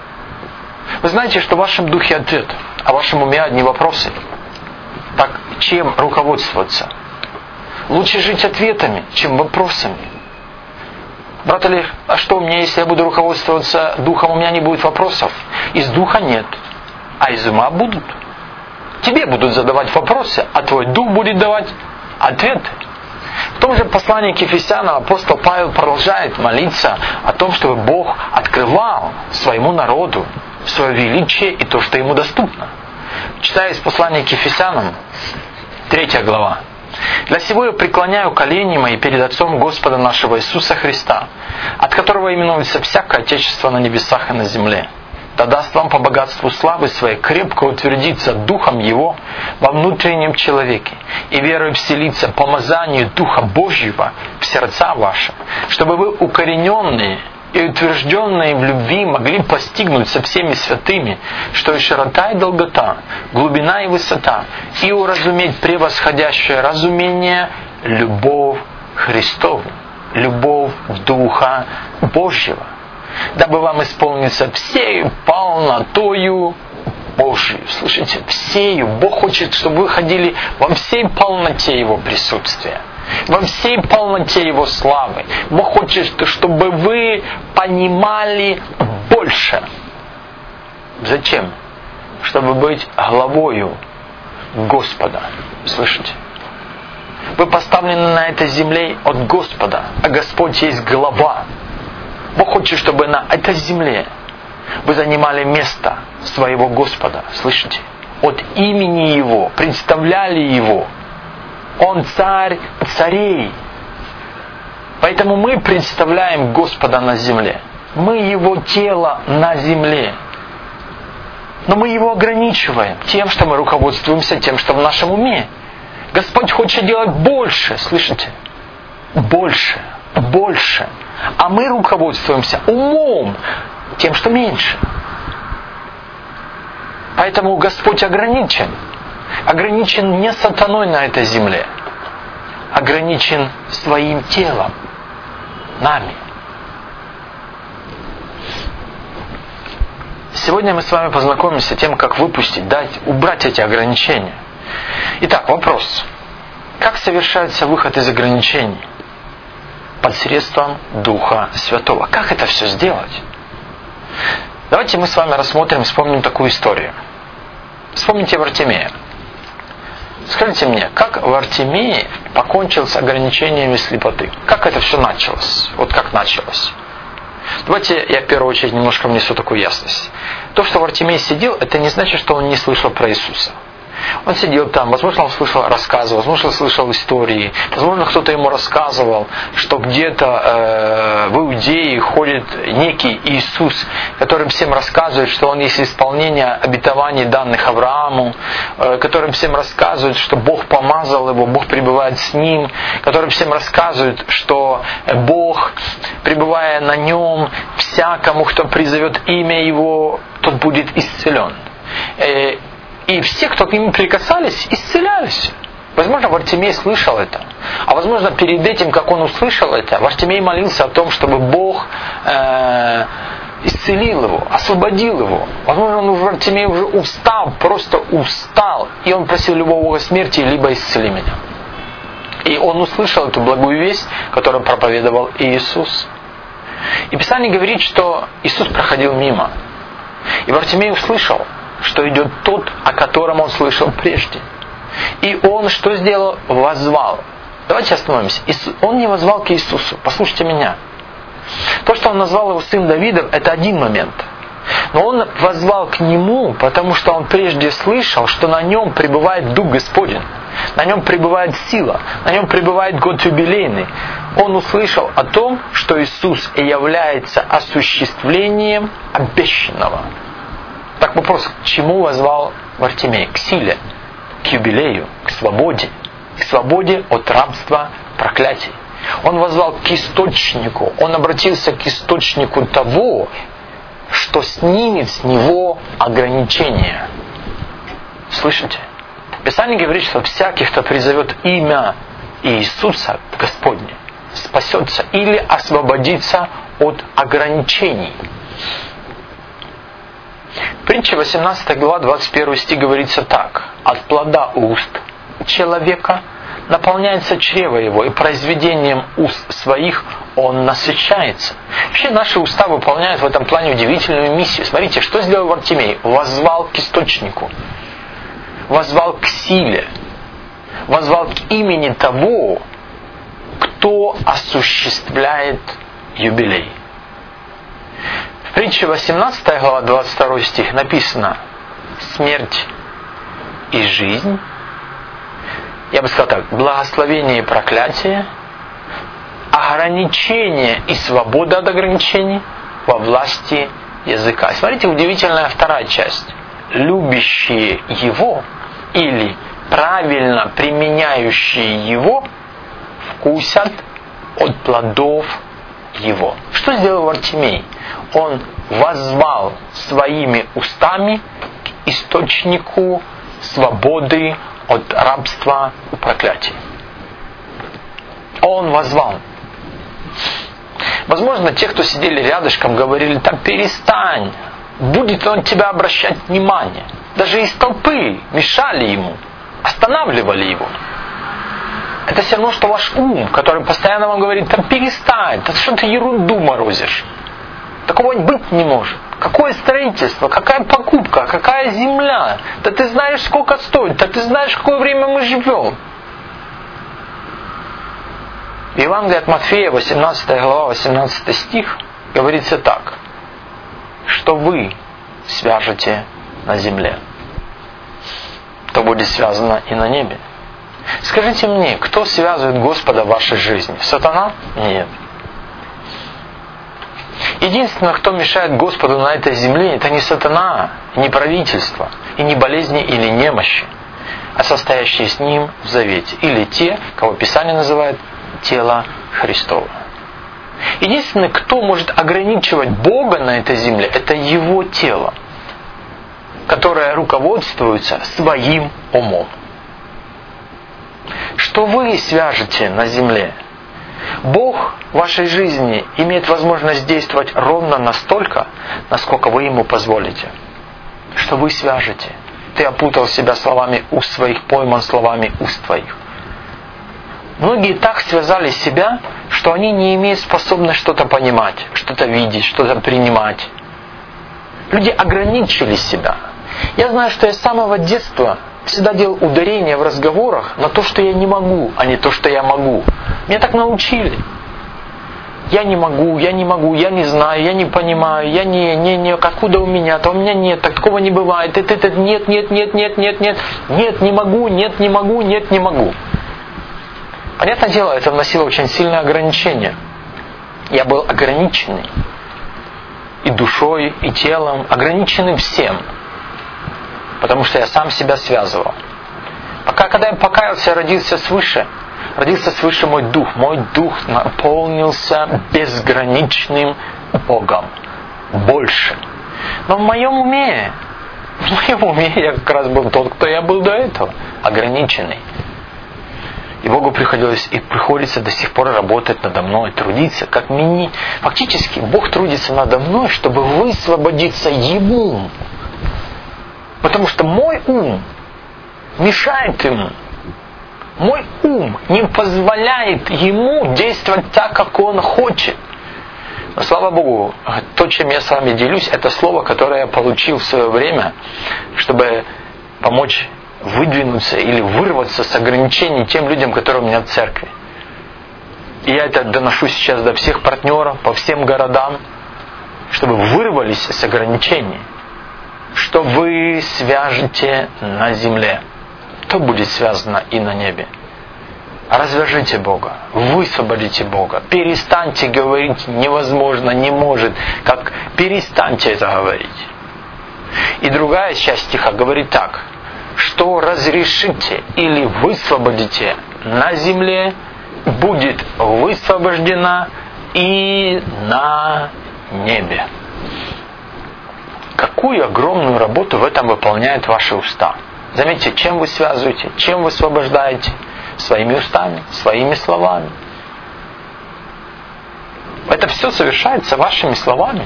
Вы знаете, что в вашем духе ответ, а в вашем уме одни вопросы. Так чем руководствоваться? Лучше жить ответами, чем вопросами. Брат Олег, а что у меня, если я буду руководствоваться духом, у меня не будет вопросов? Из духа нет, а из ума будут. Тебе будут задавать вопросы, а твой дух будет давать ответы. В том же послании к Ефесянам апостол Павел продолжает молиться о том, чтобы Бог открывал своему народу свое величие и то, что ему доступно. Читая из послания к Ефесянам, 3 глава. «Для сего я преклоняю колени мои перед Отцом Господа нашего Иисуса Христа, от которого именуется всякое Отечество на небесах и на земле. Да даст вам по богатству славы своей крепко утвердиться Духом Его во внутреннем человеке и верой вселиться помазанию Духа Божьего в сердца ваши, чтобы вы укорененные и утвержденные в любви могли постигнуть со всеми святыми, что и широта и долгота, глубина и высота, и уразуметь превосходящее разумение любовь Христову, любовь Духа Божьего, дабы вам исполниться всею полнотою Божию». Слышите, всею. Бог хочет, чтобы вы ходили во всей полноте Его присутствия, во всей полноте Его славы. Бог хочет, чтобы вы понимали больше. Зачем? Чтобы быть главою Господа. Слышите? Вы поставлены на этой земле от Господа, а Господь есть глава. Бог хочет, чтобы на этой земле вы занимали место своего Господа. Слышите? От имени Его, представляли Его. Он царь царей. Поэтому мы представляем Господа на земле. Мы Его тело на земле. Но мы Его ограничиваем тем, что мы руководствуемся тем, что в нашем уме. Господь хочет делать больше, слышите? Больше, больше. А мы руководствуемся умом, тем, что меньше. Поэтому Господь ограничен. Ограничен не сатаной на этой земле. Ограничен своим телом, нами. Сегодня мы с вами познакомимся с тем, как выпустить, убрать эти ограничения. Итак, вопрос. Как совершается выход из ограничений? Посредством Духа Святого. Как это все сделать? Давайте мы с вами рассмотрим, вспомним такую историю. Вспомните Вартимея. Скажите мне, как Вартимей покончил с ограничениями слепоты? Как это все началось? Вот как началось? Давайте я в первую очередь немножко внесу такую ясность. То, что Вартимей сидел, это не значит, что он не слышал про Иисуса. Он сидел там, возможно, он слышал рассказы, возможно, слышал истории, возможно, кто-то ему рассказывал, что где-то в Иудее ходит некий Иисус, который всем рассказывает, что он есть исполнение обетований, данных Аврааму, который всем рассказывает, что Бог помазал его, Бог пребывает с ним, который всем рассказывает, что Бог, пребывая на нем, всякому, кто призовет имя его, тот будет исцелен. И все, кто к нему прикасались, исцелялись. Возможно, Вартимей слышал это. А возможно, перед этим, как он услышал это, Вартимей молился о том, чтобы Бог исцелил его, освободил его. Возможно, Вартимей уже устал, просто устал. И он просил любого Бога смерти, либо исцели меня. И он услышал эту благую весть, которую проповедовал Иисус. И Писание говорит, что Иисус проходил мимо. И Вартимей услышал, что идет тот, о котором он слышал прежде. И он что сделал? Воззвал. Давайте остановимся. Он не воззвал к Иисусу. Послушайте меня. То, что он назвал его сын Давидом, это один момент. Но он воззвал к нему, потому что он прежде слышал, что на нем пребывает Дух Господень. На нем пребывает сила. На нем пребывает год юбилейный. Он услышал о том, что Иисус является осуществлением обещанного. Так вопрос, к чему воззвал Вартимей? К силе, к юбилею, к свободе от рабства, проклятий. Он воззвал к источнику, он обратился к источнику того, что снимет с него ограничения. Слышите? Писание говорит, что всякий, кто призовет имя Иисуса Господне, спасется или освободится от ограничений. Притча 18 глава 21 стих говорится так. От плода уст человека наполняется чрево его, и произведением уст своих он насыщается. Вообще наши уста выполняют в этом плане удивительную миссию. Смотрите, что сделал Вартимей? Воззвал к источнику, воззвал к силе, воззвал к имени того, кто осуществляет юбилей. В притче 18 глава 22 стих написано: смерть и жизнь, я бы сказал так, благословение и проклятие, ограничение и свобода от ограничений во власти языка. Смотрите, удивительная вторая часть. Любящие его или правильно применяющие его вкусят от плодов его. Что сделал Вартимей? Он воззвал своими устами к источнику свободы от рабства и проклятия. Он воззвал. Возможно, те, кто сидели рядышком, говорили: так перестань, будет он тебя обращать внимание. Даже из толпы мешали ему, останавливали его. Это все равно, что ваш ум, который постоянно вам говорит: да перестань, да что ты ерунду морозишь. Такого быть не может. Какое строительство, какая покупка, какая земля. Да ты знаешь, сколько стоит, да ты знаешь, в какое время мы живем. В Евангелии от Матфея, 18 глава, 18 стих, говорится так: что вы свяжете на земле, то будет связано и на небе. Скажите мне, кто связывает Господа в вашей жизни? Сатана? Нет. Единственное, кто мешает Господу на этой земле, это не сатана, не правительство, и не болезни или немощи, а состоящие с ним в завете, или те, кого Писание называет тело Христово. Единственный, кто может ограничивать Бога на этой земле, это Его тело, которое руководствуется своим умом. Что вы свяжете на земле? Бог в вашей жизни имеет возможность действовать ровно настолько, насколько вы Ему позволите. Что вы свяжете? Ты опутал себя словами уст своих, пойман словами уст твоих. Многие так связали себя, что они не имеют способности что-то понимать, что-то видеть, что-то принимать. Люди ограничили себя. Я знаю, что я с самого детства всегда делал ударение в разговорах на то, что я не могу, а не то, что я могу. Меня так научили. я не могу, я не знаю, я не понимаю, я не, откуда у меня-то, у меня нет, такого не бывает, нет, не могу, не могу. Понятное дело, это вносило очень сильное ограничение. Я был ограниченный и душой, и телом, ограниченным всем, потому что я сам себя связывал. Когда я покаялся, родился свыше мой дух наполнился безграничным Богом, больше. Но в моем уме я как раз был тот, кто я был до этого, ограниченный. И Богу приходилось и приходится до сих пор работать надо мной, трудиться, фактически Бог трудится надо мной, чтобы высвободиться Ему. Потому что мой ум мешает Ему. Мой ум не позволяет Ему действовать так, как Он хочет. Но слава Богу, то, чем я с вами делюсь, это слово, которое я получил в свое время, чтобы помочь выдвинуться или вырваться с ограничений тем людям, которые у меня в церкви. И я это доношу сейчас до всех партнеров, по всем городам, чтобы вырвались с ограничений. Что вы свяжете на земле, то будет связано и на небе. Развяжите Бога, высвободите Бога, перестаньте говорить невозможно, не может, перестаньте это говорить. И другая часть стиха говорит так: что разрешите или высвободите на земле, будет высвобождено и на небе. Какую огромную работу в этом выполняют ваши уста. Заметьте, чем вы связываете, чем высвобождаете? Своими устами, своими словами. Это все совершается вашими словами.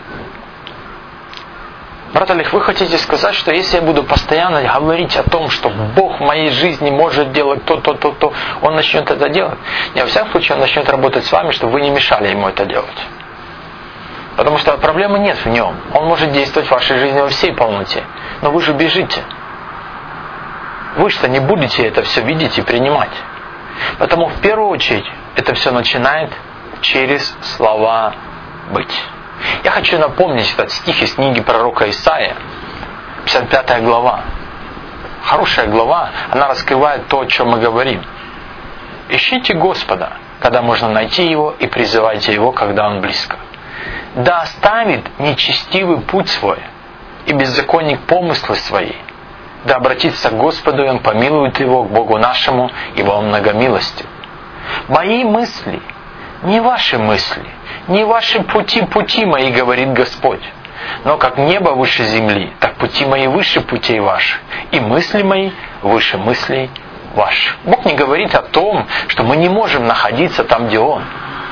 Брат Олег, вы хотите сказать, что если я буду постоянно говорить о том, что Бог в моей жизни может делать то, Он начнет это делать? Не, во всяком случае, Он начнет работать с вами, чтобы вы не мешали Ему это делать. Потому что проблемы нет в Нем. Он может действовать в вашей жизни во всей полноте. Но вы же бежите. Вы что, не будете это все видеть и принимать? Поэтому в первую очередь это все начинает через слова быть. Я хочу напомнить этот стих из книги пророка Исаия, 55 глава. Хорошая глава, она раскрывает то, о чем мы говорим. Ищите Господа, когда можно найти Его, и призывайте Его, когда Он близко. Да оставит нечестивый путь свой, и беззаконник помыслы свои. Да обратится к Господу, и Он помилует его, к Богу нашему, ибо Он многомилостив. Мои мысли, не ваши мысли, не ваши пути мои, говорит Господь. Но как небо выше земли, так пути мои выше путей ваших, и мысли мои выше мыслей ваших. Бог не говорит о том, что мы не можем находиться там, где Он.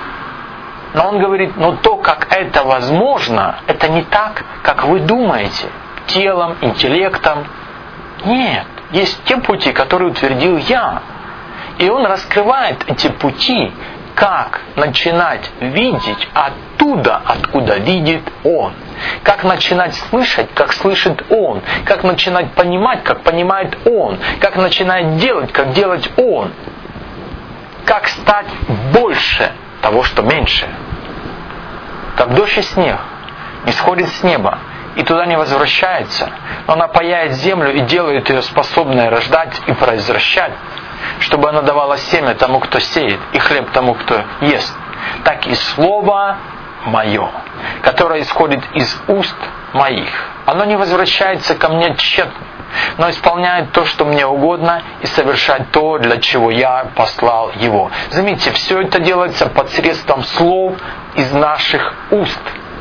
Но Он говорит, то, как это возможно, это не так, как вы думаете, телом, интеллектом. Нет, есть те пути, которые утвердил Я. И Он раскрывает эти пути, как начинать видеть оттуда, откуда видит Он. Как начинать слышать, как слышит Он. Как начинать понимать, как понимает Он. Как начинать делать, как делать Он. Как стать больше того, что меньше. Как дождь и снег не сходит с неба и туда не возвращается, но она паяет землю и делает ее способной рождать и произвращать, чтобы она давала семя тому, кто сеет, и хлеб тому, кто ест. Так и слово мое, которое исходит из уст моих, оно не возвращается ко мне тщетно, но исполняет то, что мне угодно, и совершает то, для чего я послал его. Заметьте, все это делается посредством слов из наших уст.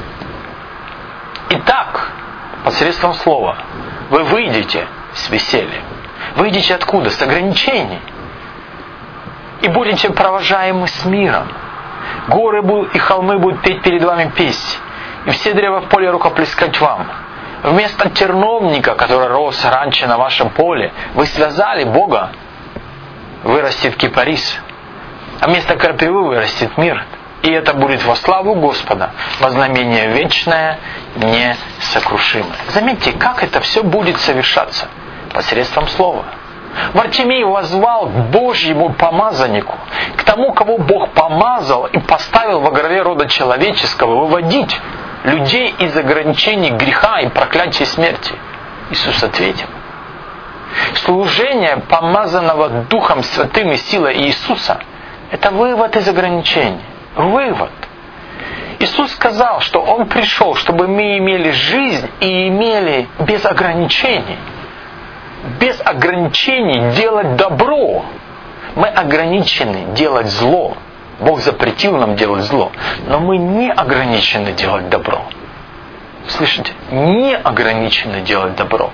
Итак, посредством слова вы выйдете с весельем. Выйдете откуда? С ограничений. И будете провожаемы с миром. Горы и холмы будут петь перед вами песнь, и все древа в поле рукоплескать вам. Вместо терновника, который рос раньше на вашем поле, вы связали Бога, вырастет кипарис. А вместо крапивы вырастет мирт. И это будет во славу Господа, во знамение вечное, несокрушимое. Заметьте, как это все будет совершаться посредством слова. Вартимей воззвал к Божьему помазаннику, к тому, кого Бог помазал и поставил во главе рода человеческого, выводить людей из ограничений греха и проклятия смерти. Иисус ответил. Служение помазанного Духом Святым и силой Иисуса – это вывод из ограничений. Вывод. Иисус сказал, что Он пришел, чтобы мы имели жизнь и имели без ограничений. Без ограничений делать добро. Мы ограничены делать зло. Бог запретил нам делать зло. Но мы не ограничены делать добро. Слышите? Не ограничены делать добро.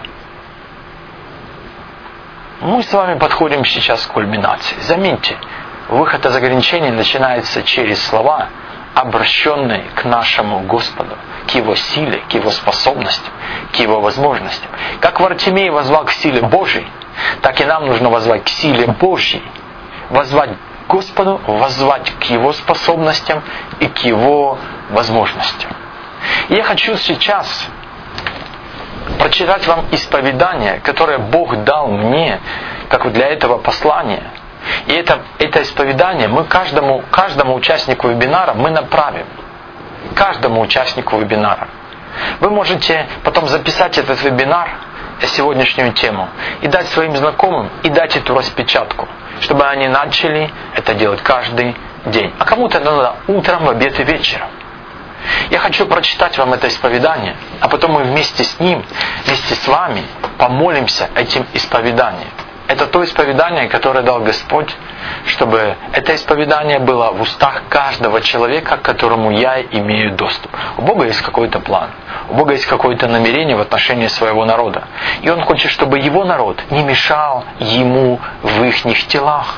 Мы с вами подходим сейчас к кульминации. Заметьте, выход из ограничений начинается через слова, обращенные к нашему Господу, к Его силе, к Его способностям, к Его возможностям. Как Вартимей воззвал к силе Божьей, так и нам нужно воззвать к силе Божьей. Воззвать к Господу, воззвать к Его способностям и к Его возможностям. И я хочу сейчас прочитать вам исповедание, которое Бог дал мне, как вот для этого послания. И это исповедание мы каждому участнику вебинара мы направим. Каждому участнику вебинара. Вы можете потом записать этот вебинар, сегодняшнюю тему, и дать своим знакомым, и дать эту распечатку, чтобы они начали это делать каждый день. А кому-то надо утром, в обед и вечером. Я хочу прочитать вам это исповедание, а потом мы вместе с ним, вместе с вами помолимся этим исповеданием. Это то исповедание, которое дал Господь, чтобы это исповедание было в устах каждого человека, к которому я имею доступ. У Бога есть какой-то план, у Бога есть какое-то намерение в отношении своего народа. И Он хочет, чтобы Его народ не мешал Ему в их телах.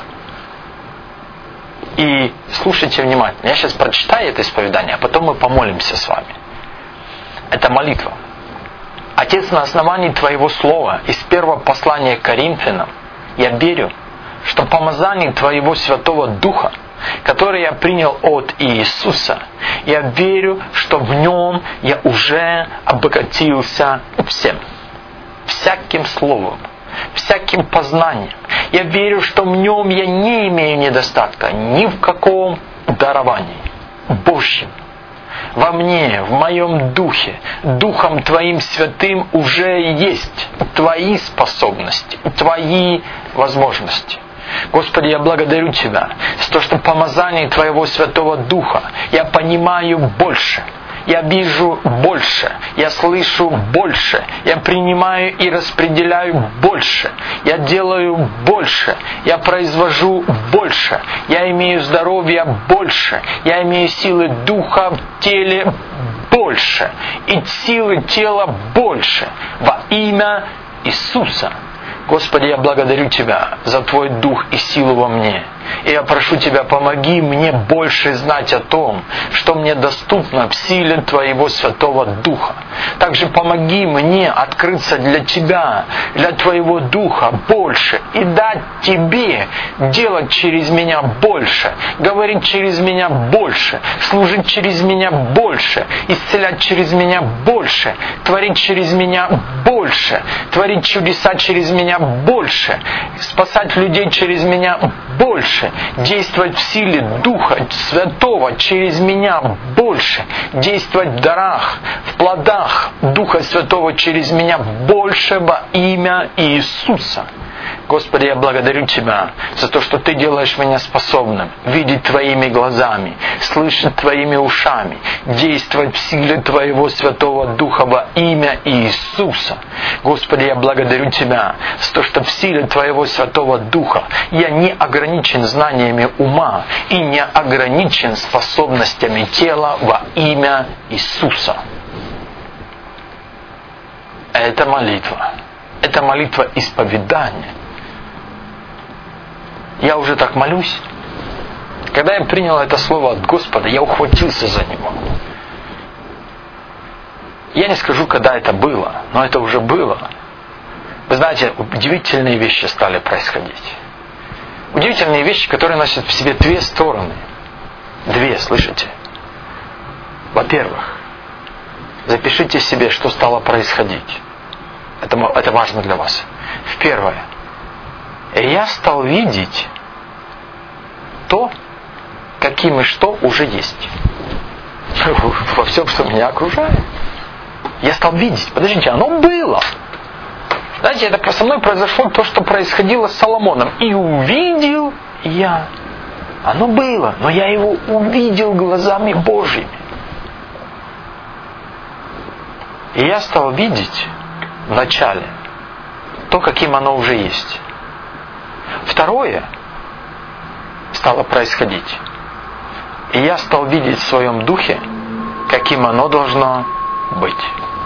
И слушайте внимательно. Я сейчас прочитаю это исповедание, а потом мы помолимся с вами. Это молитва. Отец, на основании Твоего Слова из первого послания к Коринфянам, я верю, что помазание Твоего Святого Духа, которое я принял от Иисуса, я верю, что в Нем я уже обогатился всем. Всяким словом, всяким познанием. Я верю, что в Нем я не имею недостатка ни в каком даровании Божьем. Во мне, в моем духе, Духом Твоим Святым уже есть Твои способности, Твои возможности. Господи, я благодарю Тебя за то, что помазание Твоего Святого Духа я понимаю больше. Я вижу больше, я слышу больше, я принимаю и распределяю больше, я делаю больше, я произвожу больше, я имею здоровье больше, я имею силы духа в теле больше, и силы тела больше, во имя Иисуса. Господи, я благодарю Тебя за Твой Дух и силу во мне. И я прошу Тебя, помоги мне больше знать о том, что мне доступно в силе Твоего Святого Духа. Также помоги мне открыться для Тебя, для Твоего Духа больше и дать Тебе делать через меня больше, говорить через меня больше, служить через меня больше, исцелять через меня больше, творить через меня больше, творить чудеса через меня больше, спасать людей через меня больше, действовать в силе Духа Святого через меня больше, действовать в дарах, в плодах Духа Святого через меня больше во имя Иисуса. Господи, я благодарю Тебя за то, что Ты делаешь меня способным видеть Твоими глазами, слышать Твоими ушами, действовать в силе Твоего Святого Духа во имя Иисуса. Господи, я благодарю Тебя за то, что в силе Твоего Святого Духа я не ограничен знаниями ума и не ограничен способностями тела во имя Иисуса. Это молитва. Это молитва исповедания. Я уже так молюсь. Когда я принял это слово от Господа, я ухватился за него. Я не скажу, когда это было, но это уже было. Вы знаете, удивительные вещи стали происходить. Удивительные вещи, которые носят в себе две стороны. Две, слышите? Во-первых, запишите себе, что стало происходить. Это важно для вас. Первое. И я стал видеть то, каким и что уже есть. Во всем, что меня окружает. Я стал видеть. Подождите, оно было. Знаете, это со мной произошло то, что происходило с Соломоном. И увидел я. Оно было, но я его увидел глазами Божьими. И я стал видеть вначале то, каким оно уже есть. Второе стало происходить. И я стал видеть в своем духе, каким оно должно быть.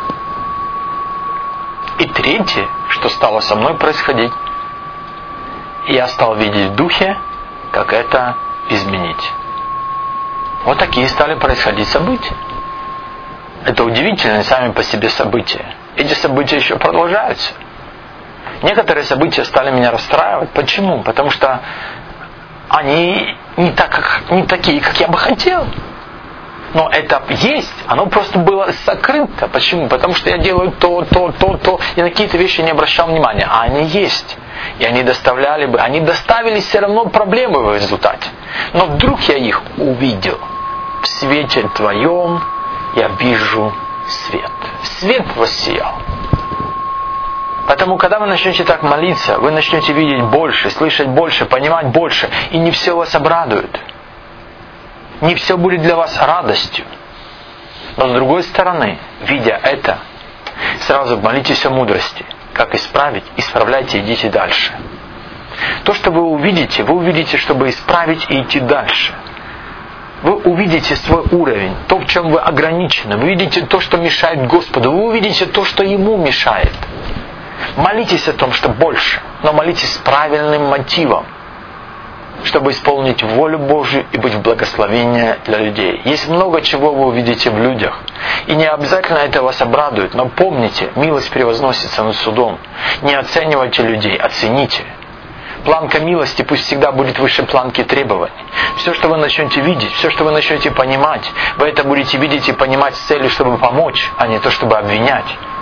И третье, что стало со мной происходить, я стал видеть в духе, как это изменить. Вот такие стали происходить события. Это удивительные сами по себе события. Эти события еще продолжаются. Некоторые события стали меня расстраивать. Почему? Потому что они не такие, как я бы хотел. Но это есть, оно просто было сокрыто. Почему? Потому что я делаю то, и на какие-то вещи не обращал внимания. А они есть. И они доставили все равно проблемы в результате. Но вдруг я их увидел. В свете Твоем я вижу свет. Свет воссиял. Поэтому, когда вы начнете так молиться, вы начнете видеть больше, слышать больше, понимать больше. И не все вас обрадует. Не все будет для вас радостью. Но с другой стороны, видя это, сразу молитесь о мудрости. Как исправить? Исправляйте, идите дальше. То, что вы увидите, чтобы исправить и идти дальше. Вы увидите свой уровень, то, в чем вы ограничены. Вы увидите то, что мешает Господу. Вы увидите то, что Ему мешает. Молитесь о том, что больше. Но молитесь с правильным мотивом. Чтобы исполнить волю Божию и быть в благословении для людей. Есть много чего вы увидите в людях. И не обязательно это вас обрадует. Но помните, милость превозносится над судом. Не оценивайте людей, оцените. Планка милости пусть всегда будет выше планки требований. Все, что вы начнете видеть, все, что вы начнете понимать, вы это будете видеть и понимать с целью, чтобы помочь, а не то, чтобы обвинять.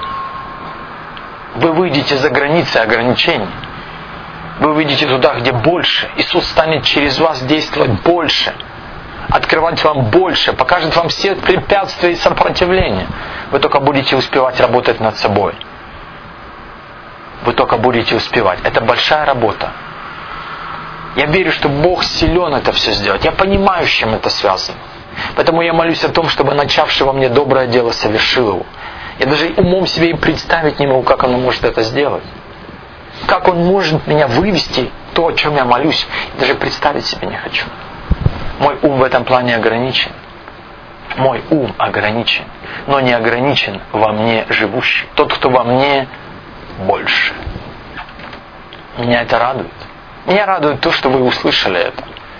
Вы выйдете за границы ограничений. Вы выйдете туда, где больше. Иисус станет через вас действовать больше. Открывать вам больше. Покажет вам все препятствия и сопротивления. Вы только будете успевать работать над собой. Вы только будете успевать. Это большая работа. Я верю, что Бог силен это все сделать. Я понимаю, с чем это связано. Поэтому я молюсь о том, чтобы начавший во мне доброе дело совершил его. Я даже умом себе и представить не могу, как он может это сделать. Как он может меня вывести, то, о чем я молюсь, даже представить себе не хочу. Мой ум в этом плане ограничен. Мой ум ограничен, но не ограничен во мне живущий. Тот, кто во мне, больше. Меня это радует. Меня радует то, что вы услышали это.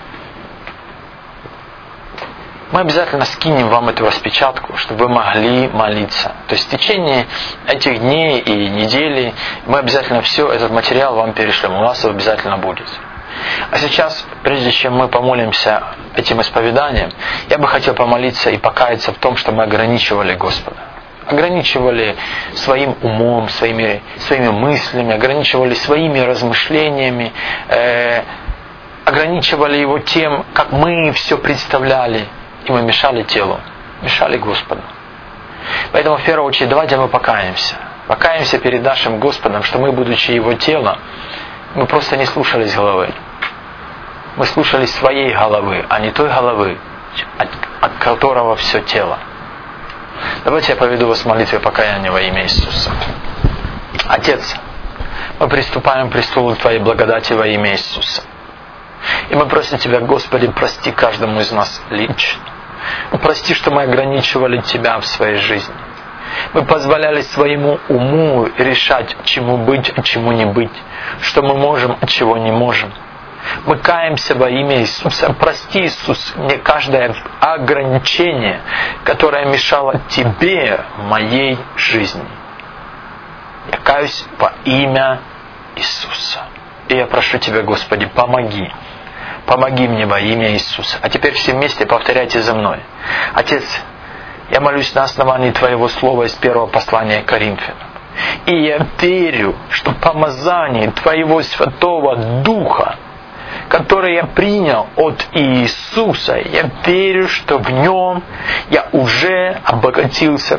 Мы обязательно скинем вам эту распечатку, чтобы вы могли молиться. То есть в течение этих дней и недели мы обязательно все, этот материал вам перешлем. У вас его обязательно будет. А сейчас, прежде чем мы помолимся этим исповеданием, я бы хотел помолиться и покаяться в том, что мы ограничивали Господа. Ограничивали своим умом, своими мыслями, ограничивали своими размышлениями, ограничивали его тем, как мы все представляли. И мы мешали телу, мешали Господу. Поэтому в первую очередь давайте мы покаемся. Покаемся перед нашим Господом, что мы, будучи Его телом, мы просто не слушались головы. Мы слушались своей головы, а не той головы, от которого все тело. Давайте я поведу вас в молитве покаяния во имя Иисуса. Отец, мы приступаем к престолу Твоей благодати во имя Иисуса. И мы просим Тебя, Господи, прости каждому из нас лично. Прости, что мы ограничивали Тебя в своей жизни. Мы позволяли своему уму решать, чему быть, а чему не быть. Что мы можем, а чего не можем. Мы каемся во имя Иисуса. Прости, Иисус, мне каждое ограничение, которое мешало Тебе в моей жизни. Я каюсь во имя Иисуса. И я прошу Тебя, Господи, помоги. Помоги мне во имя Иисуса. А теперь все вместе повторяйте за мной. Отец, я молюсь на основании Твоего слова из первого послания к Коринфянам. И я верю, что помазание Твоего Святого Духа, которое я принял от Иисуса, я верю, что в Нем я уже обогатился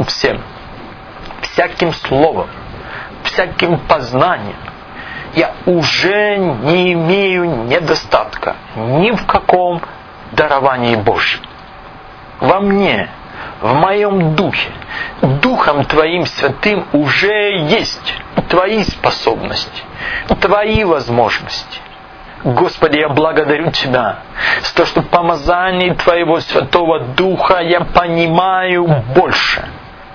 всяким словом, всяким познанием. Я уже не имею недостатка ни в каком даровании Божьем. Во мне, в моем духе, Духом Твоим Святым уже есть Твои способности, Твои возможности. Господи, я благодарю Тебя за то, что в помазании Твоего Святого Духа я понимаю больше,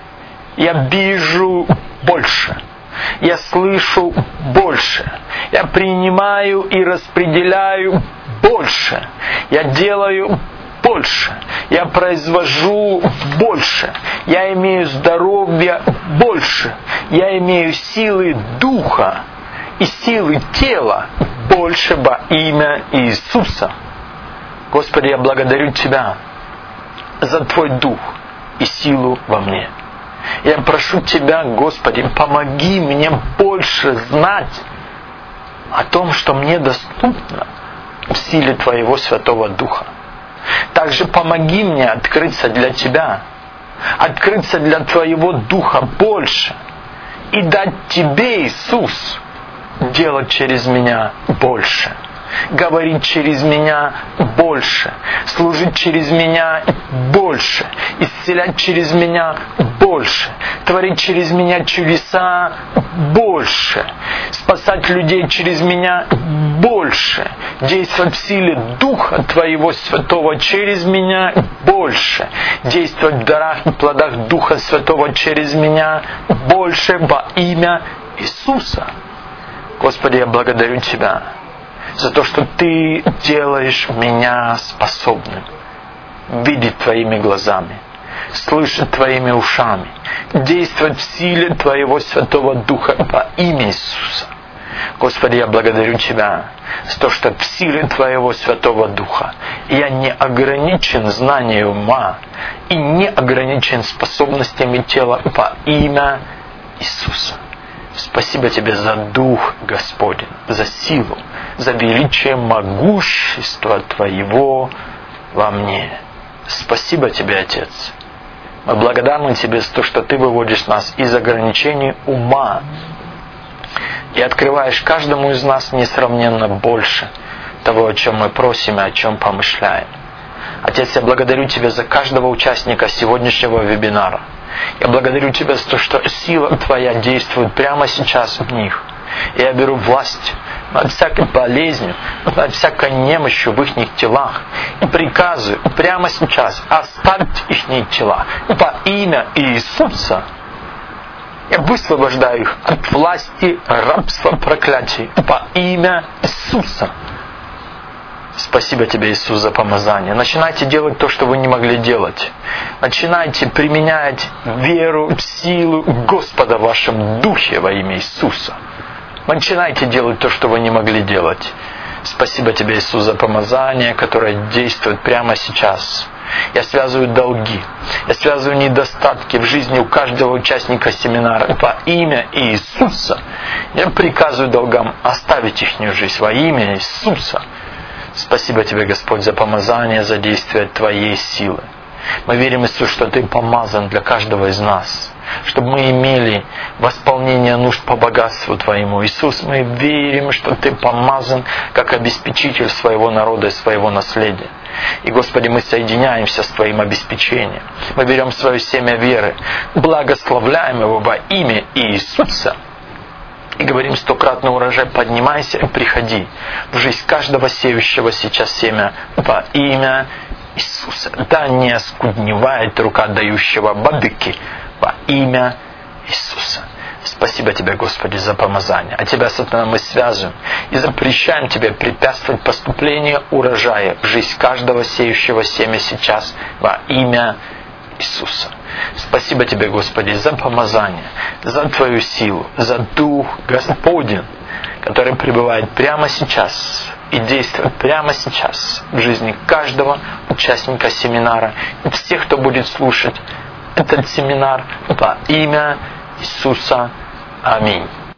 я вижу больше, я слышу больше, я принимаю и распределяю больше, я делаю больше, я произвожу больше, я имею здоровье больше, я имею силы духа и силы тела больше во имя Иисуса. Господи, я благодарю Тебя за Твой дух и силу во мне. Я прошу Тебя, Господи, помоги мне больше знать о том, что мне доступно в силе Твоего Святого Духа. Также помоги мне открыться для Тебя, открыться для Твоего Духа больше и дать Тебе, Иисус, делать через меня больше, говорить через меня больше, служить через меня больше, исцелять через меня больше, творить через меня чудеса больше, спасать людей через меня больше, действовать в силе Духа Твоего Святого через меня больше, действовать в дарах и плодах Духа Святого через меня больше во имя Иисуса. Господи, я благодарю Тебя за то, что Ты делаешь меня способным видеть Твоими глазами, слышать Твоими ушами, действовать в силе Твоего Святого Духа во имя Иисуса. Господи, я благодарю Тебя за то, что в силе Твоего Святого Духа я не ограничен знанием ума и не ограничен способностями тела во имя Иисуса. Спасибо Тебе за Дух Господень, за силу, за величие могущества Твоего во мне. Спасибо Тебе, Отец. Мы благодарны Тебе за то, что Ты выводишь нас из ограничений ума и открываешь каждому из нас несравненно больше того, о чем мы просим и о чем помышляем. Отец, я благодарю Тебя за каждого участника сегодняшнего вебинара. Я благодарю Тебя за то, что сила Твоя действует прямо сейчас в них. Я беру власть над всякой болезнью, над всякой немощью в их телах. И приказываю прямо сейчас оставить их тела во имя Иисуса. Я высвобождаю их от власти рабства проклятий во имя Иисуса. Спасибо Тебе, Иисус, за помазание. Начинайте делать то, что вы не могли делать. Начинайте применять веру, силу Господа в вашем духе во имя Иисуса. Начинайте делать то, что вы не могли делать. Спасибо Тебе, Иисус, за помазание, которое действует прямо сейчас. Я связываю долги, я связываю недостатки в жизни у каждого участника семинара во имя Иисуса. Я приказываю долгам оставить их жизнь во имя Иисуса. Спасибо Тебе, Господь, за помазание, за действие Твоей силы. Мы верим, Иисус, что Ты помазан для каждого из нас, чтобы мы имели восполнение нужд по богатству Твоему. Иисус, мы верим, что Ты помазан как обеспечитель своего народа и своего наследия. И, Господи, мы соединяемся с Твоим обеспечением. Мы берем свое семя веры, благословляем его во имя Иисуса. И говорим: стократный урожай, поднимайся и приходи в жизнь каждого сеющего сейчас семя во имя Иисуса. Да не оскудневает рука дающего бадыки во имя Иисуса. Спасибо Тебе, Господи, за помазание. А Тебя, Сатана, мы связываем и запрещаем Тебе препятствовать поступлению урожая в жизнь каждого сеющего семя сейчас во имя Иисуса. Спасибо Тебе, Господи, за помазание, за Твою силу, за Дух Господень, который пребывает прямо сейчас и действует прямо сейчас в жизни каждого участника семинара и всех, кто будет слушать этот семинар во имя Иисуса. Аминь.